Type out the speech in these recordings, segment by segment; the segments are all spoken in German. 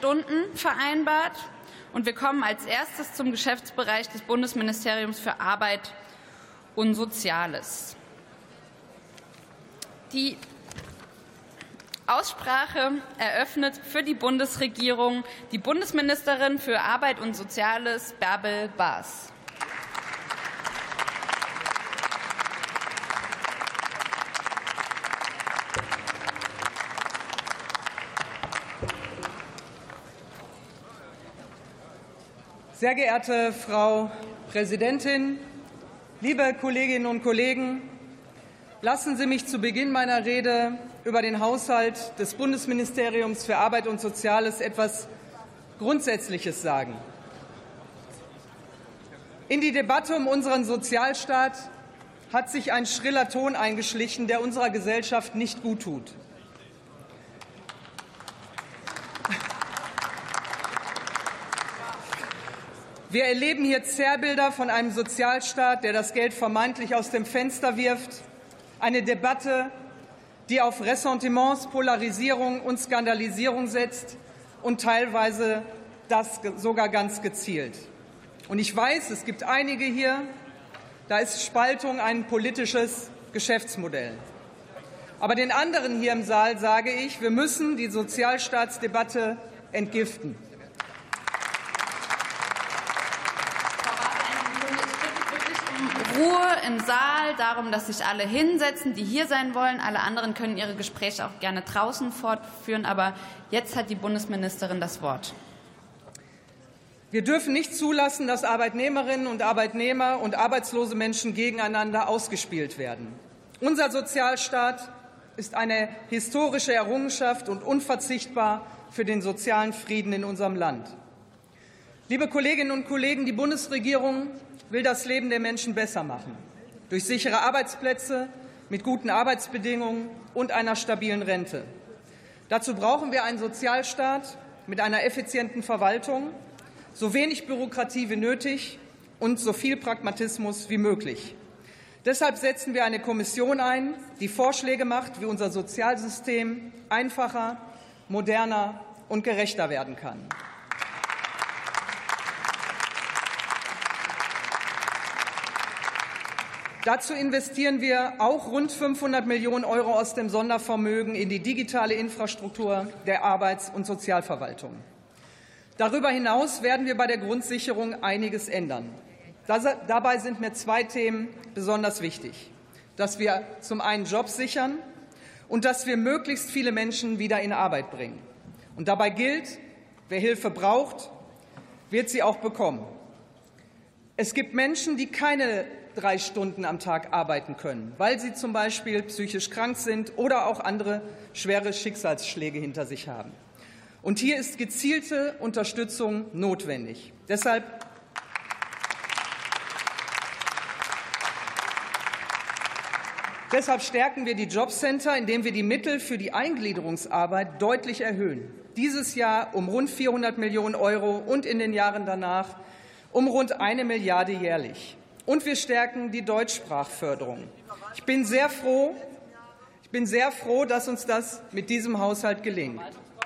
Stunden vereinbart. Und wir kommen als erstes zum Geschäftsbereich des Bundesministeriums für Arbeit und Soziales. Die Aussprache eröffnet für die Bundesregierung die Bundesministerin für Arbeit und Soziales, Bärbel Baas. Sehr geehrte Frau Präsidentin, liebe Kolleginnen und Kollegen! Lassen Sie mich zu Beginn meiner Rede über den Haushalt des Bundesministeriums für Arbeit und Soziales etwas Grundsätzliches sagen. In die Debatte um unseren Sozialstaat hat sich ein schriller Ton eingeschlichen, der unserer Gesellschaft nicht guttut. Wir erleben hier Zerrbilder von einem Sozialstaat, der das Geld vermeintlich aus dem Fenster wirft. Eine Debatte, die auf Ressentiments, Polarisierung und Skandalisierung setzt und teilweise das sogar ganz gezielt. Und ich weiß, es gibt einige hier, da ist Spaltung ein politisches Geschäftsmodell. Aber den anderen hier im Saal sage ich, wir müssen die Sozialstaatsdebatte entgiften. Ruhe im Saal, darum, dass sich alle hinsetzen, die hier sein wollen. Alle anderen können ihre Gespräche auch gerne draußen fortführen. Aber jetzt hat die Bundesministerin das Wort. Wir dürfen nicht zulassen, dass Arbeitnehmerinnen und Arbeitnehmer und arbeitslose Menschen gegeneinander ausgespielt werden. Unser Sozialstaat ist eine historische Errungenschaft und unverzichtbar für den sozialen Frieden in unserem Land. Liebe Kolleginnen und Kollegen, die Bundesregierung will das Leben der Menschen besser machen. Durch sichere Arbeitsplätze, mit guten Arbeitsbedingungen und einer stabilen Rente. Dazu brauchen wir einen Sozialstaat mit einer effizienten Verwaltung, so wenig Bürokratie wie nötig und so viel Pragmatismus wie möglich. Deshalb setzen wir eine Kommission ein, die Vorschläge macht, wie unser Sozialsystem einfacher, moderner und gerechter werden kann. Dazu investieren wir auch rund 500 Millionen € aus dem Sondervermögen in die digitale Infrastruktur der Arbeits- und Sozialverwaltung. Darüber hinaus werden wir bei der Grundsicherung einiges ändern. Dabei sind mir zwei Themen besonders wichtig: dass wir zum einen Jobs sichern und dass wir möglichst viele Menschen wieder in Arbeit bringen. Und dabei gilt, wer Hilfe braucht, wird sie auch bekommen. Es gibt Menschen, die keine 3 Stunden am Tag arbeiten können, weil sie zum Beispiel psychisch krank sind oder auch andere schwere Schicksalsschläge hinter sich haben. Und hier ist gezielte Unterstützung notwendig. Deshalb stärken wir die Jobcenter, indem wir die Mittel für die Eingliederungsarbeit deutlich erhöhen. Dieses Jahr um rund 400 Millionen € und in den Jahren danach um rund 1 Milliarde jährlich. Und wir stärken die Deutschsprachförderung. Ich bin sehr froh, dass uns das mit diesem Haushalt gelingt.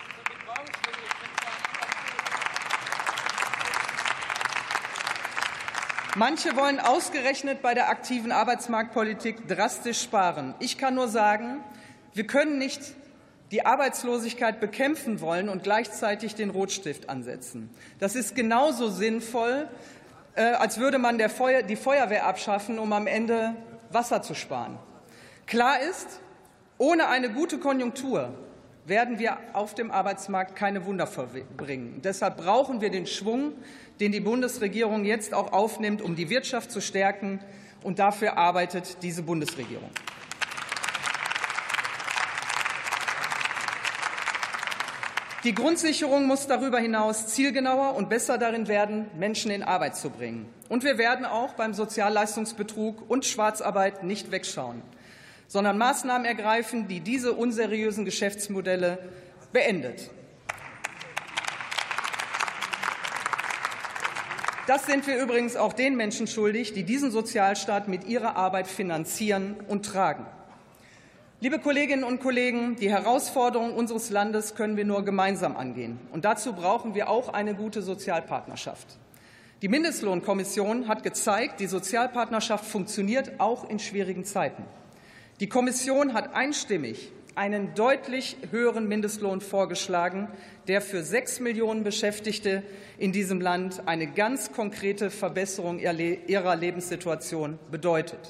Manche wollen ausgerechnet bei der aktiven Arbeitsmarktpolitik drastisch sparen. Ich kann nur sagen, wir können nicht die Arbeitslosigkeit bekämpfen wollen und gleichzeitig den Rotstift ansetzen. Das ist genauso sinnvoll, als würde man die Feuerwehr abschaffen, um am Ende Wasser zu sparen. Klar ist, ohne eine gute Konjunktur werden wir auf dem Arbeitsmarkt keine Wunder vollbringen. Deshalb brauchen wir den Schwung, den die Bundesregierung jetzt auch aufnimmt, um die Wirtschaft zu stärken. Und dafür arbeitet diese Bundesregierung. Die Grundsicherung muss darüber hinaus zielgenauer und besser darin werden, Menschen in Arbeit zu bringen. Und wir werden auch beim Sozialleistungsbetrug und Schwarzarbeit nicht wegschauen, sondern Maßnahmen ergreifen, die diese unseriösen Geschäftsmodelle beendet. Das sind wir übrigens auch den Menschen schuldig, die diesen Sozialstaat mit ihrer Arbeit finanzieren und tragen. Liebe Kolleginnen und Kollegen, die Herausforderungen unseres Landes können wir nur gemeinsam angehen. Und dazu brauchen wir auch eine gute Sozialpartnerschaft. Die Mindestlohnkommission hat gezeigt, die Sozialpartnerschaft funktioniert auch in schwierigen Zeiten. Die Kommission hat einstimmig einen deutlich höheren Mindestlohn vorgeschlagen, der für 6 Millionen Beschäftigte in diesem Land eine ganz konkrete Verbesserung ihrer Lebenssituation bedeutet.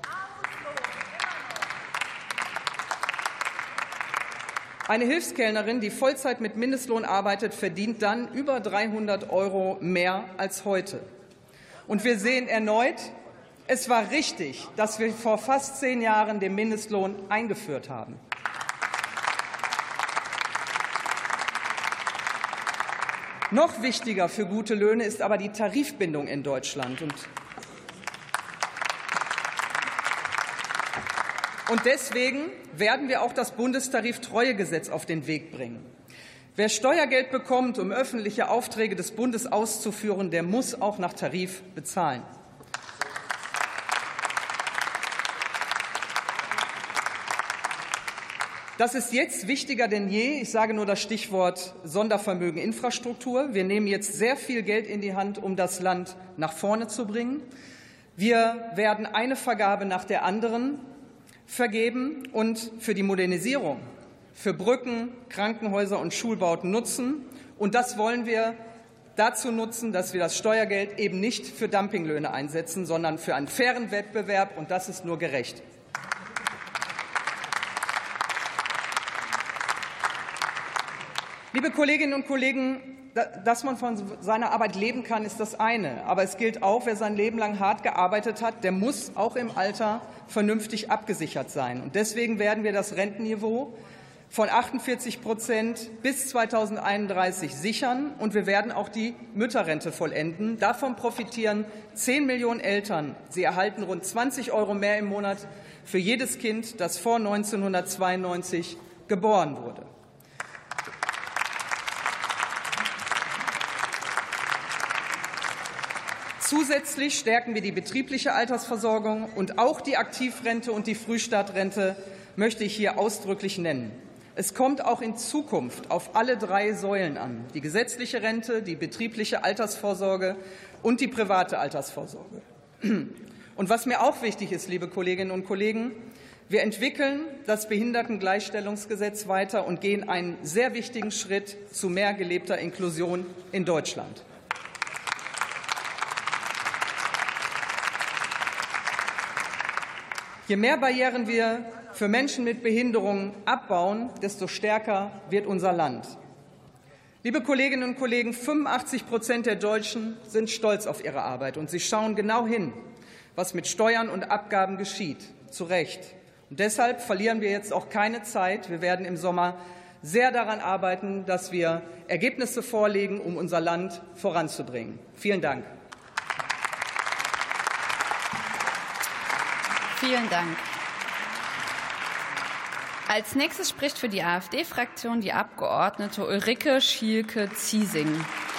Eine Hilfskellnerin, die Vollzeit mit Mindestlohn arbeitet, verdient dann über 300 € mehr als heute. Und wir sehen erneut, es war richtig, dass wir vor fast 10 Jahren den Mindestlohn eingeführt haben. Noch wichtiger für gute Löhne ist aber die Tarifbindung in Deutschland. Und deswegen werden wir auch das Bundestariftreuegesetz auf den Weg bringen. Wer Steuergeld bekommt, um öffentliche Aufträge des Bundes auszuführen, der muss auch nach Tarif bezahlen. Das ist jetzt wichtiger denn je. Ich sage nur das Stichwort Sondervermögen Infrastruktur. Wir nehmen jetzt sehr viel Geld in die Hand, um das Land nach vorne zu bringen. Wir werden eine Vergabe nach der anderen vergeben und für die Modernisierung, für Brücken, Krankenhäuser und Schulbauten nutzen. Und das wollen wir dazu nutzen, dass wir das Steuergeld eben nicht für Dumpinglöhne einsetzen, sondern für einen fairen Wettbewerb. Und das ist nur gerecht. Liebe Kolleginnen und Kollegen, dass man von seiner Arbeit leben kann, ist das eine. Aber es gilt auch, wer sein Leben lang hart gearbeitet hat, der muss auch im Alter vernünftig abgesichert sein. Und deswegen werden wir das Rentenniveau von 48% bis 2031 sichern. Und wir werden auch die Mütterrente vollenden. Davon profitieren 10 Millionen Eltern. Sie erhalten rund 20 € mehr im Monat für jedes Kind, das vor 1992 geboren wurde. Zusätzlich stärken wir die betriebliche Altersversorgung, und auch die Aktivrente und die Frühstartrente möchte ich hier ausdrücklich nennen. Es kommt auch in Zukunft auf alle 3 Säulen an: die gesetzliche Rente, die betriebliche Altersvorsorge und die private Altersvorsorge. Und was mir auch wichtig ist, liebe Kolleginnen und Kollegen, wir entwickeln das Behindertengleichstellungsgesetz weiter und gehen einen sehr wichtigen Schritt zu mehr gelebter Inklusion in Deutschland. Je mehr Barrieren wir für Menschen mit Behinderungen abbauen, desto stärker wird unser Land. Liebe Kolleginnen und Kollegen, 85% der Deutschen sind stolz auf ihre Arbeit, und sie schauen genau hin, was mit Steuern und Abgaben geschieht. Zu Recht. Und deshalb verlieren wir jetzt auch keine Zeit. Wir werden im Sommer sehr daran arbeiten, dass wir Ergebnisse vorlegen, um unser Land voranzubringen. Vielen Dank. Vielen Dank. Als nächstes spricht für die AfD-Fraktion die Abgeordnete Ulrike Schielke-Ziesing.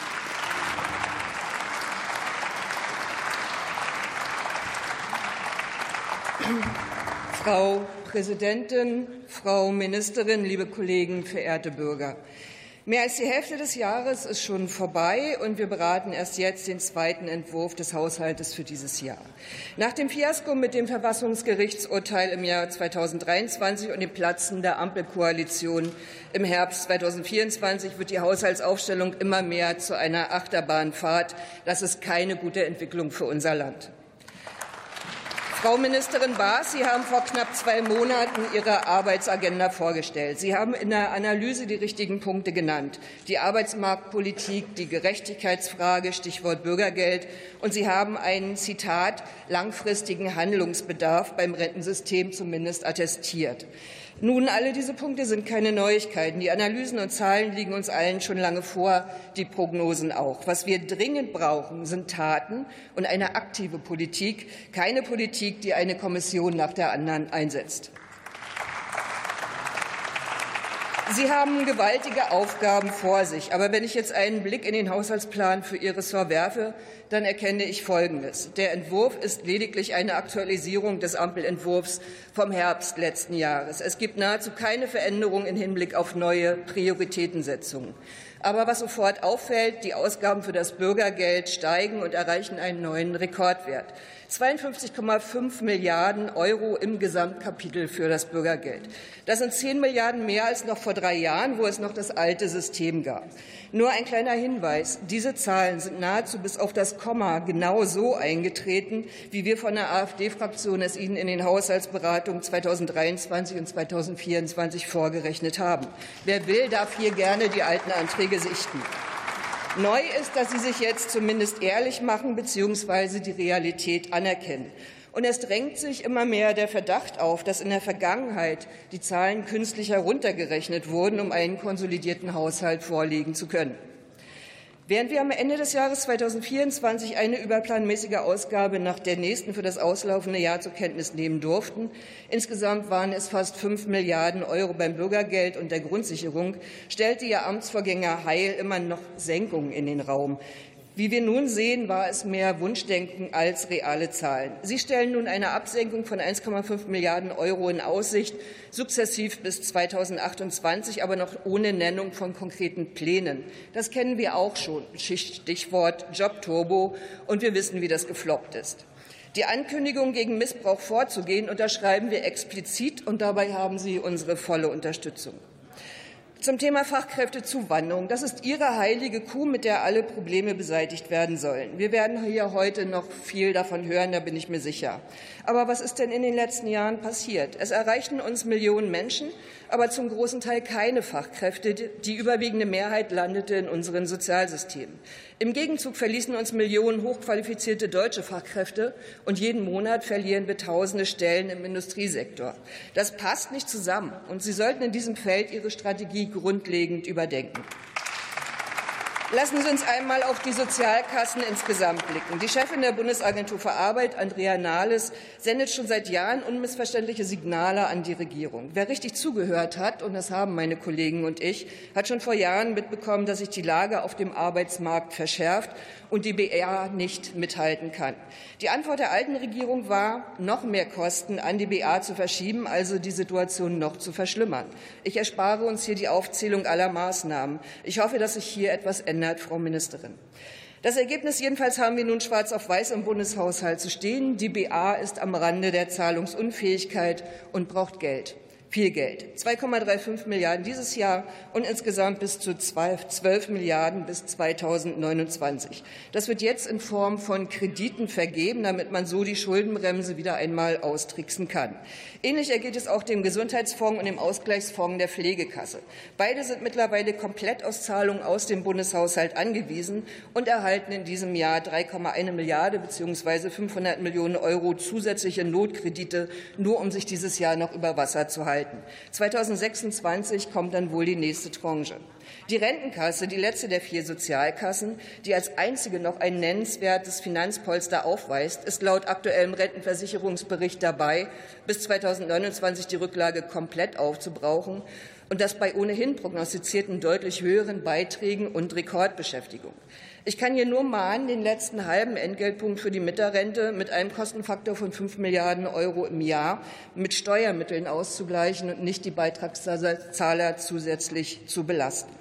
Frau Präsidentin, Frau Ministerin, liebe Kollegen, verehrte Bürger! Mehr als die Hälfte des Jahres ist schon vorbei, und wir beraten erst jetzt den zweiten Entwurf des Haushaltes für dieses Jahr. Nach dem Fiasko mit dem Verfassungsgerichtsurteil im Jahr 2023 und dem Platzen der Ampelkoalition im Herbst 2024 wird die Haushaltsaufstellung immer mehr zu einer Achterbahnfahrt. Das ist keine gute Entwicklung für unser Land. Frau Ministerin Baas, Sie haben vor knapp 2 Monaten Ihre Arbeitsagenda vorgestellt. Sie haben in der Analyse die richtigen Punkte genannt: die Arbeitsmarktpolitik, die Gerechtigkeitsfrage, Stichwort Bürgergeld. Und Sie haben einen, Zitat, langfristigen Handlungsbedarf beim Rentensystem zumindest attestiert. Nun, alle diese Punkte sind keine Neuigkeiten. Die Analysen und Zahlen liegen uns allen schon lange vor, die Prognosen auch. Was wir dringend brauchen, sind Taten und eine aktive Politik, keine Politik, die eine Kommission nach der anderen einsetzt. Sie haben gewaltige Aufgaben vor sich. Aber wenn ich jetzt einen Blick in den Haushaltsplan für Ihr Ressort werfe, dann erkenne ich Folgendes. Der Entwurf ist lediglich eine Aktualisierung des Ampelentwurfs vom Herbst letzten Jahres. Es gibt nahezu keine Veränderung im Hinblick auf neue Prioritätensetzungen. Aber was sofort auffällt, die Ausgaben für das Bürgergeld steigen und erreichen einen neuen Rekordwert. 52,5 Milliarden € im Gesamtkapitel für das Bürgergeld. Das sind 10 Milliarden mehr als noch vor 3 Jahren, wo es noch das alte System gab. Nur ein kleiner Hinweis. Diese Zahlen sind nahezu bis auf das Komma genau so eingetreten, wie wir von der AfD-Fraktion es Ihnen in den Haushaltsberatungen 2023 und 2024 vorgerechnet haben. Wer will, darf hier gerne die alten Anträge sichten. Neu ist, dass Sie sich jetzt zumindest ehrlich machen bzw. die Realität anerkennen. Und es drängt sich immer mehr der Verdacht auf, dass in der Vergangenheit die Zahlen künstlich heruntergerechnet wurden, um einen konsolidierten Haushalt vorlegen zu können. Während wir am Ende des Jahres 2024 eine überplanmäßige Ausgabe nach der nächsten für das auslaufende Jahr zur Kenntnis nehmen durften, insgesamt waren es fast 5 Milliarden € beim Bürgergeld und der Grundsicherung, stellte Ihr Amtsvorgänger Heil immer noch Senkungen in den Raum. Wie wir nun sehen, war es mehr Wunschdenken als reale Zahlen. Sie stellen nun eine Absenkung von 1,5 Milliarden € in Aussicht, sukzessiv bis 2028, aber noch ohne Nennung von konkreten Plänen. Das kennen wir auch schon, Stichwort Jobturbo, und wir wissen, wie das gefloppt ist. Die Ankündigung, gegen Missbrauch vorzugehen, unterschreiben wir explizit, und dabei haben Sie unsere volle Unterstützung. Zum Thema Fachkräftezuwanderung. Das ist Ihre heilige Kuh, mit der alle Probleme beseitigt werden sollen. Wir werden hier heute noch viel davon hören, da bin ich mir sicher. Aber was ist denn in den letzten Jahren passiert? Es erreichten uns Millionen Menschen, aber zum großen Teil keine Fachkräfte. Die überwiegende Mehrheit landete in unseren Sozialsystemen. Im Gegenzug verließen uns Millionen hochqualifizierte deutsche Fachkräfte, und jeden Monat verlieren wir tausende Stellen im Industriesektor. Das passt nicht zusammen, und Sie sollten in diesem Feld Ihre Strategie grundlegend überdenken. Lassen Sie uns einmal auf die Sozialkassen insgesamt blicken. Die Chefin der Bundesagentur für Arbeit, Andrea Nahles, sendet schon seit Jahren unmissverständliche Signale an die Regierung. Wer richtig zugehört hat, und das haben meine Kollegen und ich, hat schon vor Jahren mitbekommen, dass sich die Lage auf dem Arbeitsmarkt verschärft und die BA nicht mithalten kann. Die Antwort der alten Regierung war, noch mehr Kosten an die BA zu verschieben, also die Situation noch zu verschlimmern. Ich erspare uns hier die Aufzählung aller Maßnahmen. Ich hoffe, dass sich hier etwas ändert, Frau Ministerin. Das Ergebnis jedenfalls haben wir nun schwarz auf weiß im Bundeshaushalt zu stehen. Die BA ist am Rande der Zahlungsunfähigkeit und braucht Geld. Viel Geld. 2,35 Milliarden dieses Jahr und insgesamt bis zu 12 Milliarden bis 2029. Das wird jetzt in Form von Krediten vergeben, damit man so die Schuldenbremse wieder einmal austricksen kann. Ähnlich ergeht es auch dem Gesundheitsfonds und dem Ausgleichsfonds der Pflegekasse. Beide sind mittlerweile komplett aus Zahlungen aus dem Bundeshaushalt angewiesen und erhalten in diesem Jahr 3,1 Milliarde bzw. 500 Millionen € zusätzliche Notkredite, nur um sich dieses Jahr noch über Wasser zu halten. 2026 kommt dann wohl die nächste Tranche. Die Rentenkasse, die letzte der 4 Sozialkassen, die als einzige noch ein nennenswertes Finanzpolster aufweist, ist laut aktuellem Rentenversicherungsbericht dabei, bis 2029 die Rücklage komplett aufzubrauchen, und das bei ohnehin prognostizierten deutlich höheren Beiträgen und Rekordbeschäftigung. Ich kann hier nur mahnen, den letzten halben Entgeltpunkt für die Mütterrente mit einem Kostenfaktor von 5 Milliarden € im Jahr mit Steuermitteln auszugleichen und nicht die Beitragszahler zusätzlich zu belasten.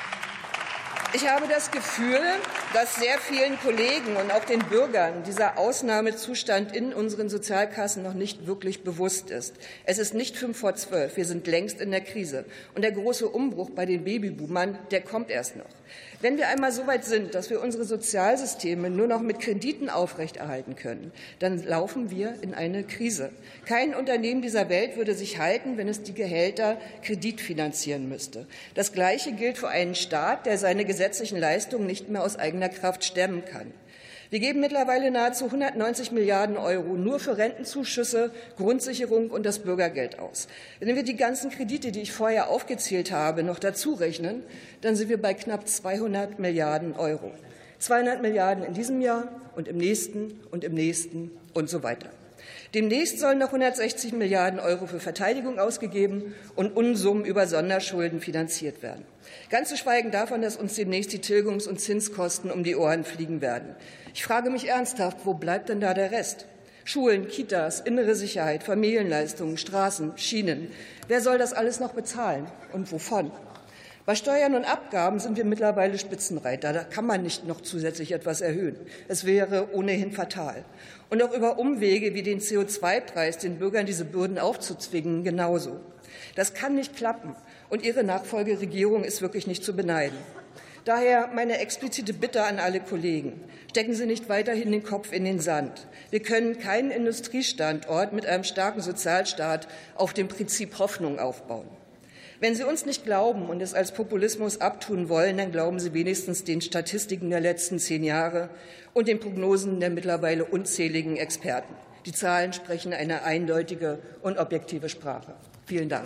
Ich habe das Gefühl, dass sehr vielen Kollegen und auch den Bürgern dieser Ausnahmezustand in unseren Sozialkassen noch nicht wirklich bewusst ist. Es ist nicht 5 vor 12. Wir sind längst in der Krise. Und der große Umbruch bei den Babyboomern, der kommt erst noch. Wenn wir einmal so weit sind, dass wir unsere Sozialsysteme nur noch mit Krediten aufrechterhalten können, dann laufen wir in eine Krise. Kein Unternehmen dieser Welt würde sich halten, wenn es die Gehälter kreditfinanzieren müsste. Das Gleiche gilt für einen Staat, der seine gesetzlichen Leistungen nicht mehr aus eigener Kraft stemmen kann. Wir geben mittlerweile nahezu 190 Milliarden € nur für Rentenzuschüsse, Grundsicherung und das Bürgergeld aus. Wenn wir die ganzen Kredite, die ich vorher aufgezählt habe, noch dazu rechnen, dann sind wir bei knapp 200 Milliarden €. 200 Milliarden in diesem Jahr und im nächsten und so weiter. Demnächst sollen noch 160 Milliarden € für Verteidigung ausgegeben und Unsummen über Sonderschulden finanziert werden. Ganz zu schweigen davon, dass uns demnächst die Tilgungs- und Zinskosten um die Ohren fliegen werden. Ich frage mich ernsthaft, wo bleibt denn da der Rest? Schulen, Kitas, innere Sicherheit, Familienleistungen, Straßen, Schienen. Wer soll das alles noch bezahlen und wovon? Bei Steuern und Abgaben sind wir mittlerweile Spitzenreiter. Da kann man nicht noch zusätzlich etwas erhöhen. Es wäre ohnehin fatal. Und auch über Umwege wie den CO2-Preis den Bürgern diese Bürden aufzuzwingen genauso. Das kann nicht klappen. Und Ihre Nachfolgeregierung ist wirklich nicht zu beneiden. Daher meine explizite Bitte an alle Kollegen. Stecken Sie nicht weiterhin den Kopf in den Sand. Wir können keinen Industriestandort mit einem starken Sozialstaat auf dem Prinzip Hoffnung aufbauen. Wenn Sie uns nicht glauben und es als Populismus abtun wollen, dann glauben Sie wenigstens den Statistiken der letzten 10 Jahre und den Prognosen der mittlerweile unzähligen Experten. Die Zahlen sprechen eine eindeutige und objektive Sprache. Vielen Dank.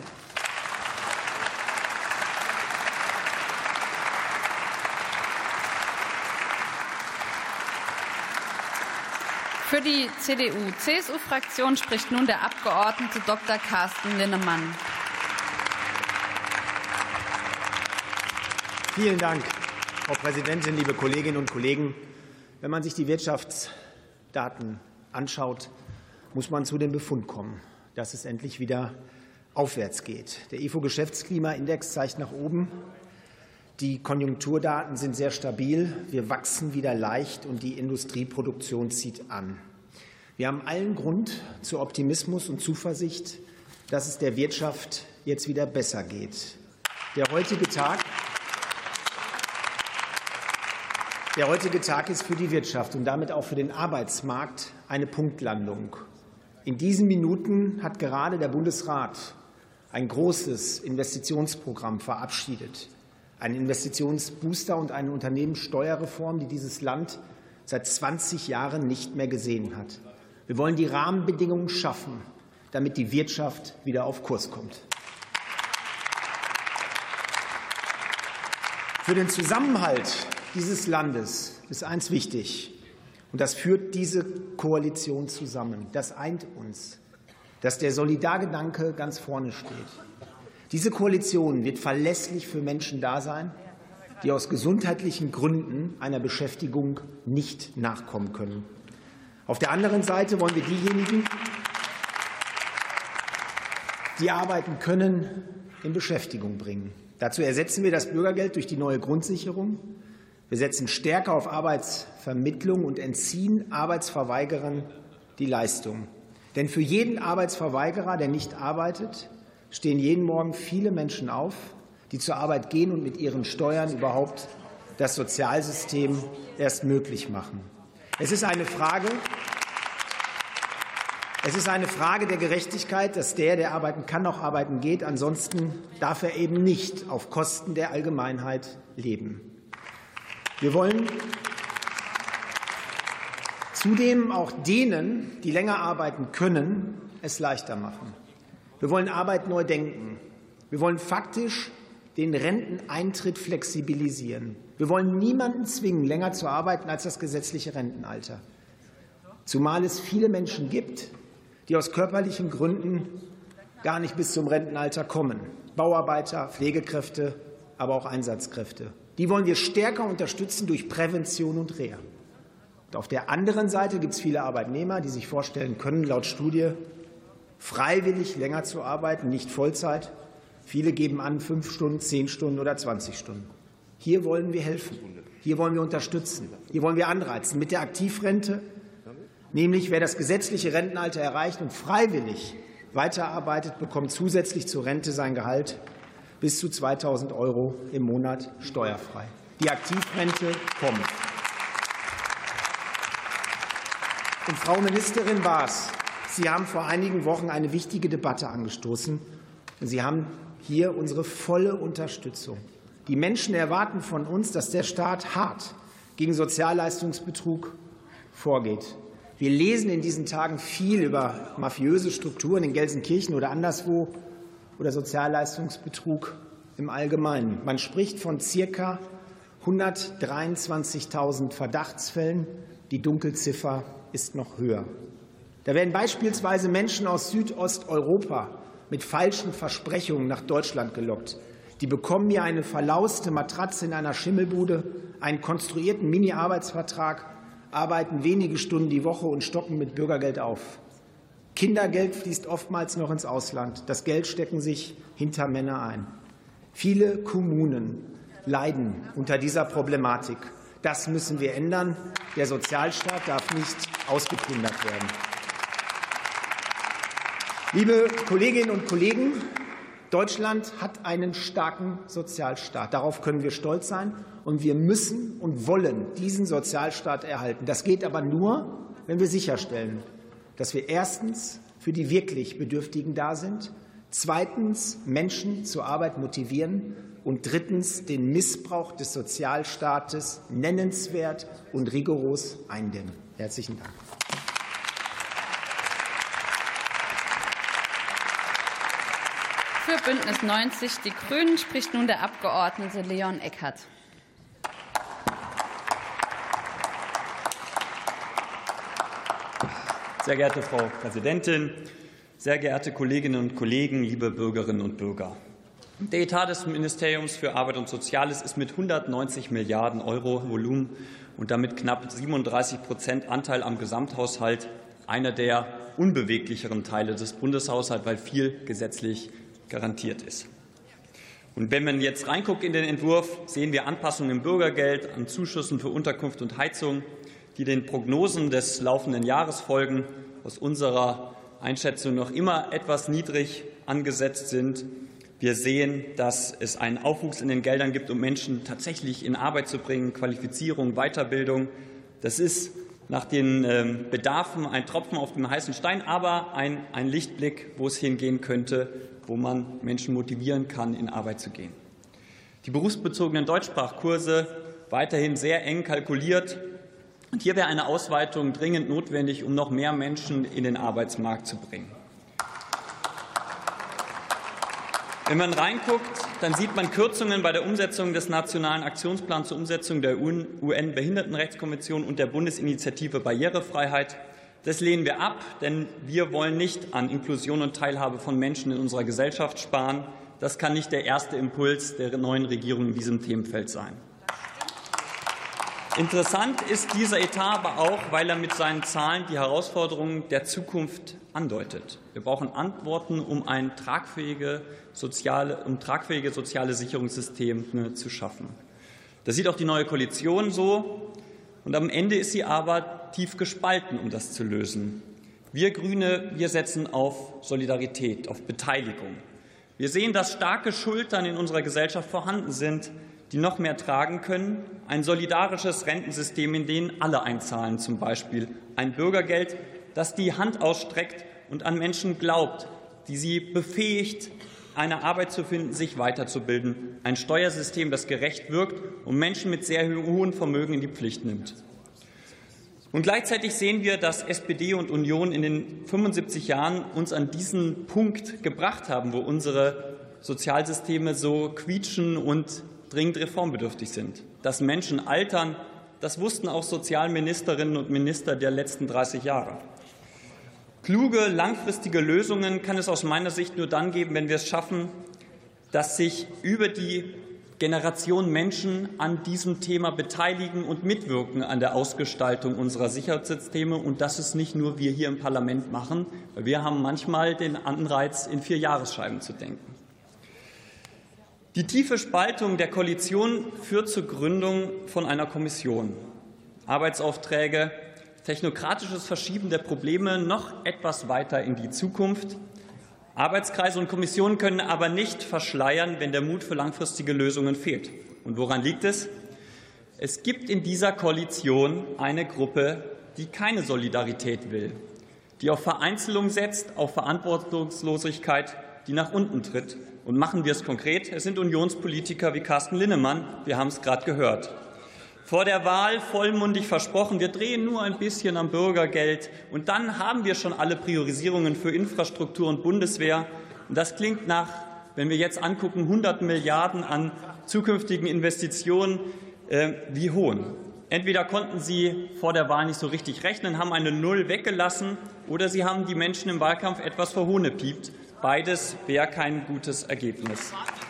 Für die CDU-CSU-Fraktion spricht nun der Abgeordnete Dr. Carsten Linnemann. Vielen Dank, Frau Präsidentin, liebe Kolleginnen und Kollegen. Wenn man sich die Wirtschaftsdaten anschaut, muss man zu dem Befund kommen, dass es endlich wieder aufwärts geht. Der IFO-Geschäftsklimaindex zeigt nach oben. Die Konjunkturdaten sind sehr stabil. Wir wachsen wieder leicht und die Industrieproduktion zieht an. Wir haben allen Grund zu Optimismus und Zuversicht, dass es der Wirtschaft jetzt wieder besser geht. Der heutige Tag ist für die Wirtschaft und damit auch für den Arbeitsmarkt eine Punktlandung. In diesen Minuten hat gerade der Bundesrat ein großes Investitionsprogramm verabschiedet. Ein Investitionsbooster und eine Unternehmenssteuerreform, die dieses Land seit 20 Jahren nicht mehr gesehen hat. Wir wollen die Rahmenbedingungen schaffen, damit die Wirtschaft wieder auf Kurs kommt. Für den Zusammenhalt dieses Landes ist eins wichtig, und das führt diese Koalition zusammen. Das eint uns, dass der Solidargedanke ganz vorne steht. Diese Koalition wird verlässlich für Menschen da sein, die aus gesundheitlichen Gründen einer Beschäftigung nicht nachkommen können. Auf der anderen Seite wollen wir diejenigen, die arbeiten können, in Beschäftigung bringen. Dazu ersetzen wir das Bürgergeld durch die neue Grundsicherung. Wir setzen stärker auf Arbeitsvermittlung und entziehen Arbeitsverweigerern die Leistung. Denn für jeden Arbeitsverweigerer, der nicht arbeitet, stehen jeden Morgen viele Menschen auf, die zur Arbeit gehen und mit ihren Steuern überhaupt das Sozialsystem erst möglich machen. Es ist eine Frage der Gerechtigkeit, dass der arbeiten kann, auch arbeiten geht. Ansonsten darf er eben nicht auf Kosten der Allgemeinheit leben. Wir wollen zudem auch denen, die länger arbeiten können, es leichter machen. Wir wollen Arbeit neu denken. Wir wollen faktisch den Renteneintritt flexibilisieren. Wir wollen niemanden zwingen, länger zu arbeiten als das gesetzliche Rentenalter. Zumal es viele Menschen gibt, die aus körperlichen Gründen gar nicht bis zum Rentenalter kommen. Bauarbeiter, Pflegekräfte, aber auch Einsatzkräfte. Die wollen wir stärker unterstützen durch Prävention und Reha. Und auf der anderen Seite gibt es viele Arbeitnehmer, die sich vorstellen können, laut Studie freiwillig länger zu arbeiten, nicht Vollzeit. Viele geben an 5 Stunden, 10 Stunden oder 20 Stunden. Hier wollen wir helfen. Hier wollen wir unterstützen. Hier wollen wir anreizen mit der Aktivrente, nämlich wer das gesetzliche Rentenalter erreicht und freiwillig weiterarbeitet, bekommt zusätzlich zur Rente sein Gehalt bis zu 2.000 € im Monat steuerfrei. Die Aktivrente kommt. Und Frau Ministerin Baas, Sie haben vor einigen Wochen eine wichtige Debatte angestoßen. Sie haben hier unsere volle Unterstützung. Die Menschen erwarten von uns, dass der Staat hart gegen Sozialleistungsbetrug vorgeht. Wir lesen in diesen Tagen viel über mafiöse Strukturen in Gelsenkirchen oder anderswo oder Sozialleistungsbetrug im Allgemeinen. Man spricht von ca. 123.000 Verdachtsfällen. Die Dunkelziffer ist noch höher. Da werden beispielsweise Menschen aus Südosteuropa mit falschen Versprechungen nach Deutschland gelockt. Die bekommen hier eine verlauste Matratze in einer Schimmelbude, einen konstruierten Mini-Arbeitsvertrag, arbeiten wenige Stunden die Woche und stocken mit Bürgergeld auf. Kindergeld fließt oftmals noch ins Ausland. Das Geld stecken sich hinter Männer ein. Viele Kommunen leiden unter dieser Problematik. Das müssen wir ändern. Der Sozialstaat darf nicht ausgeplündert werden. Liebe Kolleginnen und Kollegen, Deutschland hat einen starken Sozialstaat. Darauf können wir stolz sein. Und wir müssen und wollen diesen Sozialstaat erhalten. Das geht aber nur, wenn wir sicherstellen, dass wir erstens für die wirklich Bedürftigen da sind, zweitens Menschen zur Arbeit motivieren und drittens den Missbrauch des Sozialstaates nennenswert und rigoros eindämmen. Herzlichen Dank. Für Bündnis 90 Die Grünen spricht nun der Abgeordnete Leon Eckhardt. Sehr geehrte Frau Präsidentin, sehr geehrte Kolleginnen und Kollegen, liebe Bürgerinnen und Bürger! Der Etat des Ministeriums für Arbeit und Soziales ist mit 190 Milliarden € Volumen und damit knapp 37% Anteil am Gesamthaushalt einer der unbeweglicheren Teile des Bundeshaushalts, weil viel gesetzlich garantiert ist. Und wenn man jetzt reinguckt in den Entwurf, sehen wir Anpassungen im Bürgergeld, an Zuschüssen für Unterkunft und Heizung, die den Prognosen des laufenden Jahres folgen, aus unserer Einschätzung noch immer etwas niedrig angesetzt sind. Wir sehen, dass es einen Aufwuchs in den Geldern gibt, um Menschen tatsächlich in Arbeit zu bringen, Qualifizierung, Weiterbildung. Das ist nach den Bedarfen ein Tropfen auf dem heißen Stein, aber ein Lichtblick, wo es hingehen könnte, wo man Menschen motivieren kann, in Arbeit zu gehen. Die berufsbezogenen Deutschsprachkurse weiterhin sehr eng kalkuliert. Und hier wäre eine Ausweitung dringend notwendig, um noch mehr Menschen in den Arbeitsmarkt zu bringen. Wenn man reinguckt, dann sieht man Kürzungen bei der Umsetzung des Nationalen Aktionsplans zur Umsetzung der UN-Behindertenrechtskonvention und der Bundesinitiative Barrierefreiheit. Das lehnen wir ab, denn wir wollen nicht an Inklusion und Teilhabe von Menschen in unserer Gesellschaft sparen. Das kann nicht der erste Impuls der neuen Regierung in diesem Themenfeld sein. Interessant ist dieser Etat aber auch, weil er mit seinen Zahlen die Herausforderungen der Zukunft andeutet. Wir brauchen Antworten, um tragfähige soziale Sicherungssysteme zu schaffen. Das sieht auch die neue Koalition so. Und am Ende ist sie aber tief gespalten, um das zu lösen. Wir Grüne, wir setzen auf Solidarität, auf Beteiligung. Wir sehen, dass starke Schultern in unserer Gesellschaft vorhanden sind, die noch mehr tragen können. Ein solidarisches Rentensystem, in dem alle einzahlen, zum Beispiel ein Bürgergeld, das die Hand ausstreckt und an Menschen glaubt, die sie befähigt, eine Arbeit zu finden, sich weiterzubilden. Ein Steuersystem, das gerecht wirkt und Menschen mit sehr hohen Vermögen in die Pflicht nimmt. Und gleichzeitig sehen wir, dass SPD und Union in den 75 Jahren uns an diesen Punkt gebracht haben, wo unsere Sozialsysteme so quietschen und dringend reformbedürftig sind. Dass Menschen altern, das wussten auch Sozialministerinnen und Minister der letzten 30 Jahre. Kluge, langfristige Lösungen kann es aus meiner Sicht nur dann geben, wenn wir es schaffen, dass sich über die Generation Menschen an diesem Thema beteiligen und mitwirken an der Ausgestaltung unserer Sicherheitssysteme und dass es nicht nur wir hier im Parlament machen, weil wir haben manchmal den Anreiz, in 4 Jahresscheiben zu denken. Die tiefe Spaltung der Koalition führt zur Gründung von einer Kommission. Arbeitsaufträge, technokratisches Verschieben der Probleme noch etwas weiter in die Zukunft. Arbeitskreise und Kommissionen können aber nicht verschleiern, wenn der Mut für langfristige Lösungen fehlt. Und woran liegt es? Es gibt in dieser Koalition eine Gruppe, die keine Solidarität will, die auf Vereinzelung setzt, auf Verantwortungslosigkeit, die nach unten tritt. Und machen wir es konkret. Es sind Unionspolitiker wie Carsten Linnemann. Wir haben es gerade gehört. Vor der Wahl vollmundig versprochen, wir drehen nur ein bisschen am Bürgergeld. Und dann haben wir schon alle Priorisierungen für Infrastruktur und Bundeswehr. Und das klingt nach, wenn wir jetzt angucken, 100 Milliarden an zukünftigen Investitionen, wie Hohn. Entweder konnten Sie vor der Wahl nicht so richtig rechnen, haben eine Null weggelassen, oder Sie haben die Menschen im Wahlkampf etwas verhohnepiept. Beides wäre kein gutes Ergebnis.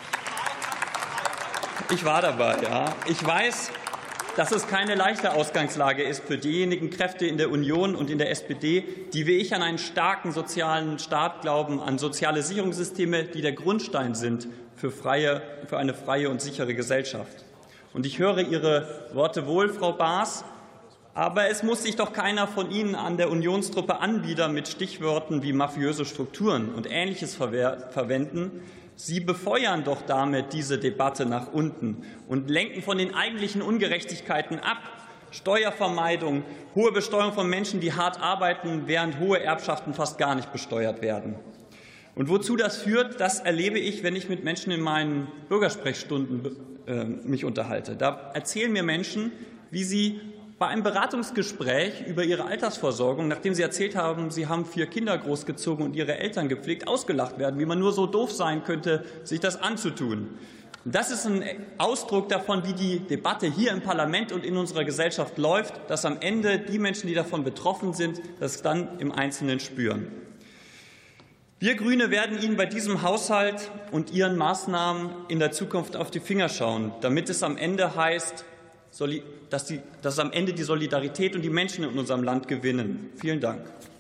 Ich war dabei, ja. Ich weiß, dass es keine leichte Ausgangslage ist für diejenigen Kräfte in der Union und in der SPD, die wie ich an einen starken sozialen Staat glauben, an soziale Sicherungssysteme, die der Grundstein sind für eine freie und sichere Gesellschaft. Und ich höre Ihre Worte wohl, Frau Baas, aber es muss sich doch keiner von Ihnen an der Unionstruppe anbiedern mit Stichworten wie mafiöse Strukturen und Ähnliches verwenden. Sie befeuern doch damit diese Debatte nach unten und lenken von den eigentlichen Ungerechtigkeiten ab. Steuervermeidung, hohe Besteuerung von Menschen, die hart arbeiten, während hohe Erbschaften fast gar nicht besteuert werden. Und wozu das führt, das erlebe ich, wenn ich mit Menschen in meinen Bürgersprechstunden mich unterhalte. Da erzählen mir Menschen, wie sie bei einem Beratungsgespräch über ihre Altersversorgung, nachdem sie erzählt haben, sie haben 4 Kinder großgezogen und ihre Eltern gepflegt, ausgelacht werden, wie man nur so doof sein könnte, sich das anzutun. Das ist ein Ausdruck davon, wie die Debatte hier im Parlament und in unserer Gesellschaft läuft, dass am Ende die Menschen, die davon betroffen sind, das dann im Einzelnen spüren. Wir Grüne werden Ihnen bei diesem Haushalt und Ihren Maßnahmen in der Zukunft auf die Finger schauen, damit es am Ende heißt, dass am Ende die Solidarität und die Menschen in unserem Land gewinnen. Vielen Dank.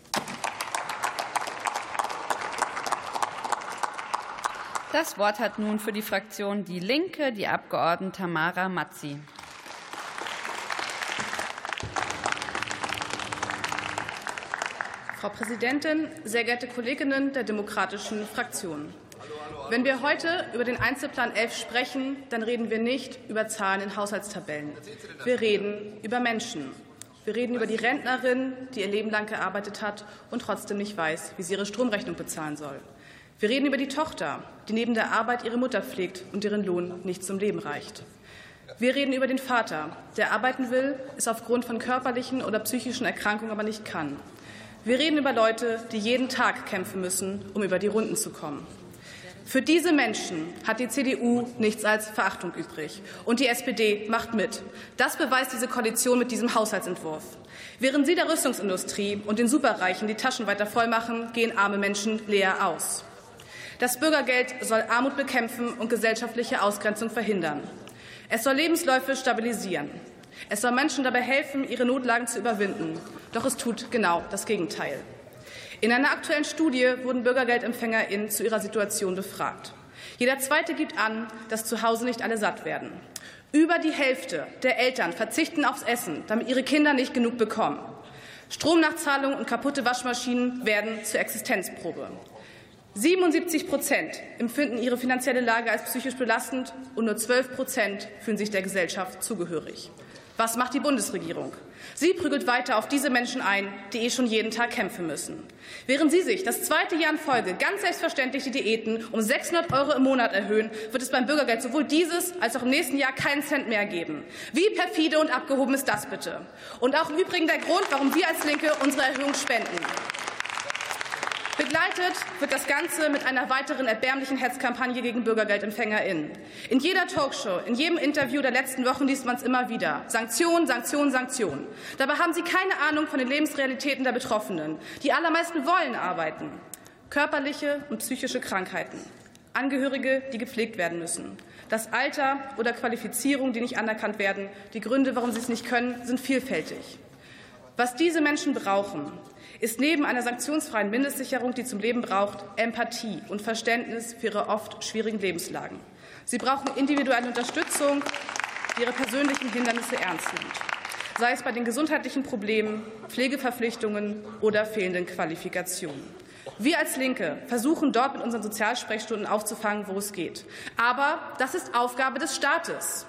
Das Wort hat nun für die Fraktion Die Linke die Abgeordnete Tamara Mazzi. Frau Präsidentin, sehr geehrte Kolleginnen der Demokratischen Fraktion! Wenn wir heute über den Einzelplan 11 sprechen, dann reden wir nicht über Zahlen in Haushaltstabellen. Wir reden über Menschen. Wir reden über die Rentnerin, die ihr Leben lang gearbeitet hat und trotzdem nicht weiß, wie sie ihre Stromrechnung bezahlen soll. Wir reden über die Tochter, die neben der Arbeit ihre Mutter pflegt und deren Lohn nicht zum Leben reicht. Wir reden über den Vater, der arbeiten will, es aufgrund von körperlichen oder psychischen Erkrankungen aber nicht kann. Wir reden über Leute, die jeden Tag kämpfen müssen, um über die Runden zu kommen. Für diese Menschen hat die CDU nichts als Verachtung übrig. Und die SPD macht mit. Das beweist diese Koalition mit diesem Haushaltsentwurf. Während Sie der Rüstungsindustrie und den Superreichen die Taschen weiter voll machen, gehen arme Menschen leer aus. Das Bürgergeld soll Armut bekämpfen und gesellschaftliche Ausgrenzung verhindern. Es soll Lebensläufe stabilisieren. Es soll Menschen dabei helfen, ihre Notlagen zu überwinden. Doch es tut genau das Gegenteil. In einer aktuellen Studie wurden BürgergeldempfängerInnen zu ihrer Situation befragt. Jeder Zweite gibt an, dass zu Hause nicht alle satt werden. Über die Hälfte der Eltern verzichten aufs Essen, damit ihre Kinder nicht genug bekommen. Stromnachzahlungen und kaputte Waschmaschinen werden zur Existenzprobe. 77% empfinden ihre finanzielle Lage als psychisch belastend und nur 12% fühlen sich der Gesellschaft zugehörig. Was macht die Bundesregierung? Sie prügelt weiter auf diese Menschen ein, die schon jeden Tag kämpfen müssen. Während Sie sich das 2. Jahr in Folge ganz selbstverständlich die Diäten um 600 € im Monat erhöhen, wird es beim Bürgergeld sowohl dieses als auch im nächsten Jahr keinen Cent mehr geben. Wie perfide und abgehoben ist das bitte? Und auch im Übrigen der Grund, warum wir als Linke unsere Erhöhung spenden. Begleitet wird das Ganze mit einer weiteren erbärmlichen Hetzkampagne gegen BürgergeldempfängerInnen. In jeder Talkshow, in jedem Interview der letzten Wochen liest man es immer wieder. Sanktionen, Sanktionen, Sanktionen. Dabei haben Sie keine Ahnung von den Lebensrealitäten der Betroffenen. Die allermeisten wollen arbeiten. Körperliche und psychische Krankheiten. Angehörige, die gepflegt werden müssen. Das Alter oder Qualifizierung, die nicht anerkannt werden. Die Gründe, warum sie es nicht können, sind vielfältig. Was diese Menschen brauchen, ist neben einer sanktionsfreien Mindestsicherung, die zum Leben braucht, Empathie und Verständnis für ihre oft schwierigen Lebenslagen. Sie brauchen individuelle Unterstützung, die ihre persönlichen Hindernisse ernst nimmt, sei es bei den gesundheitlichen Problemen, Pflegeverpflichtungen oder fehlenden Qualifikationen. Wir als Linke versuchen dort mit unseren Sozialsprechstunden aufzufangen, wo es geht. Aber das ist Aufgabe des Staates.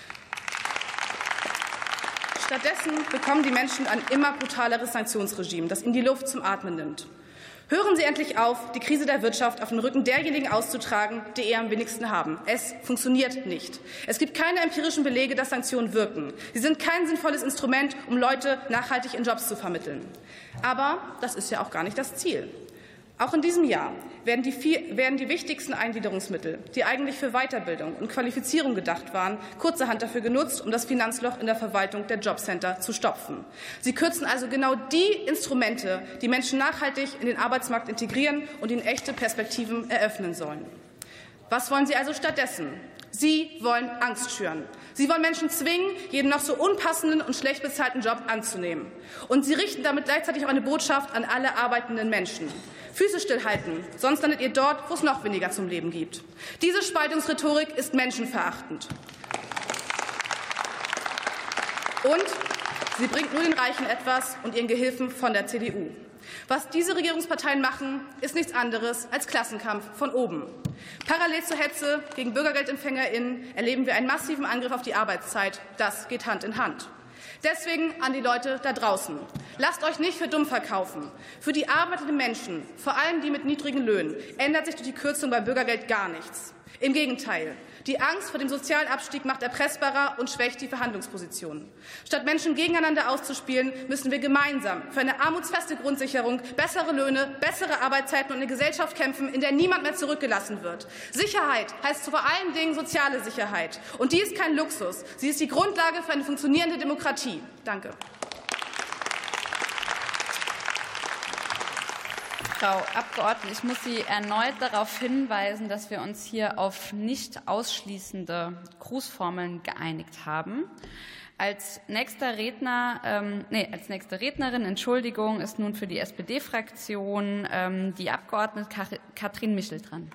Stattdessen bekommen die Menschen ein immer brutaleres Sanktionsregime, das ihnen die Luft zum Atmen nimmt. Hören Sie endlich auf, die Krise der Wirtschaft auf dem Rücken derjenigen auszutragen, die eher am wenigsten haben. Es funktioniert nicht. Es gibt keine empirischen Belege, dass Sanktionen wirken. Sie sind kein sinnvolles Instrument, um Leute nachhaltig in Jobs zu vermitteln. Aber das ist ja auch gar nicht das Ziel. Auch in diesem Jahr werden die wichtigsten Eingliederungsmittel, die eigentlich für Weiterbildung und Qualifizierung gedacht waren, kurzerhand dafür genutzt, um das Finanzloch in der Verwaltung der Jobcenter zu stopfen. Sie kürzen also genau die Instrumente, die Menschen nachhaltig in den Arbeitsmarkt integrieren und ihnen echte Perspektiven eröffnen sollen. Was wollen Sie also stattdessen? Sie wollen Angst schüren. Sie wollen Menschen zwingen, jeden noch so unpassenden und schlecht bezahlten Job anzunehmen. Und Sie richten damit gleichzeitig auch eine Botschaft an alle arbeitenden Menschen. Füße stillhalten, sonst landet ihr dort, wo es noch weniger zum Leben gibt. Diese Spaltungsrhetorik ist menschenverachtend. Und sie bringt nur den Reichen etwas und ihren Gehilfen von der CDU. Was diese Regierungsparteien machen, ist nichts anderes als Klassenkampf von oben. Parallel zur Hetze gegen BürgergeldempfängerInnen erleben wir einen massiven Angriff auf die Arbeitszeit. Das geht Hand in Hand. Deswegen an die Leute da draußen. Lasst euch nicht für dumm verkaufen. Für die arbeitenden Menschen, vor allem die mit niedrigen Löhnen, ändert sich durch die Kürzung beim Bürgergeld gar nichts. Im Gegenteil. Die Angst vor dem sozialen Abstieg macht erpressbarer und schwächt die Verhandlungspositionen. Statt Menschen gegeneinander auszuspielen, müssen wir gemeinsam für eine armutsfeste Grundsicherung, bessere Löhne, bessere Arbeitszeiten und eine Gesellschaft kämpfen, in der niemand mehr zurückgelassen wird. Sicherheit heißt vor allen Dingen soziale Sicherheit. Und die ist kein Luxus. Sie ist die Grundlage für eine funktionierende Demokratie. Danke. Frau Abgeordnete, ich muss Sie erneut darauf hinweisen, dass wir uns hier auf nicht ausschließende Grußformeln geeinigt haben. Als nächste Rednerin, ist nun für die SPD-Fraktion die Abgeordnete Katrin Michel dran.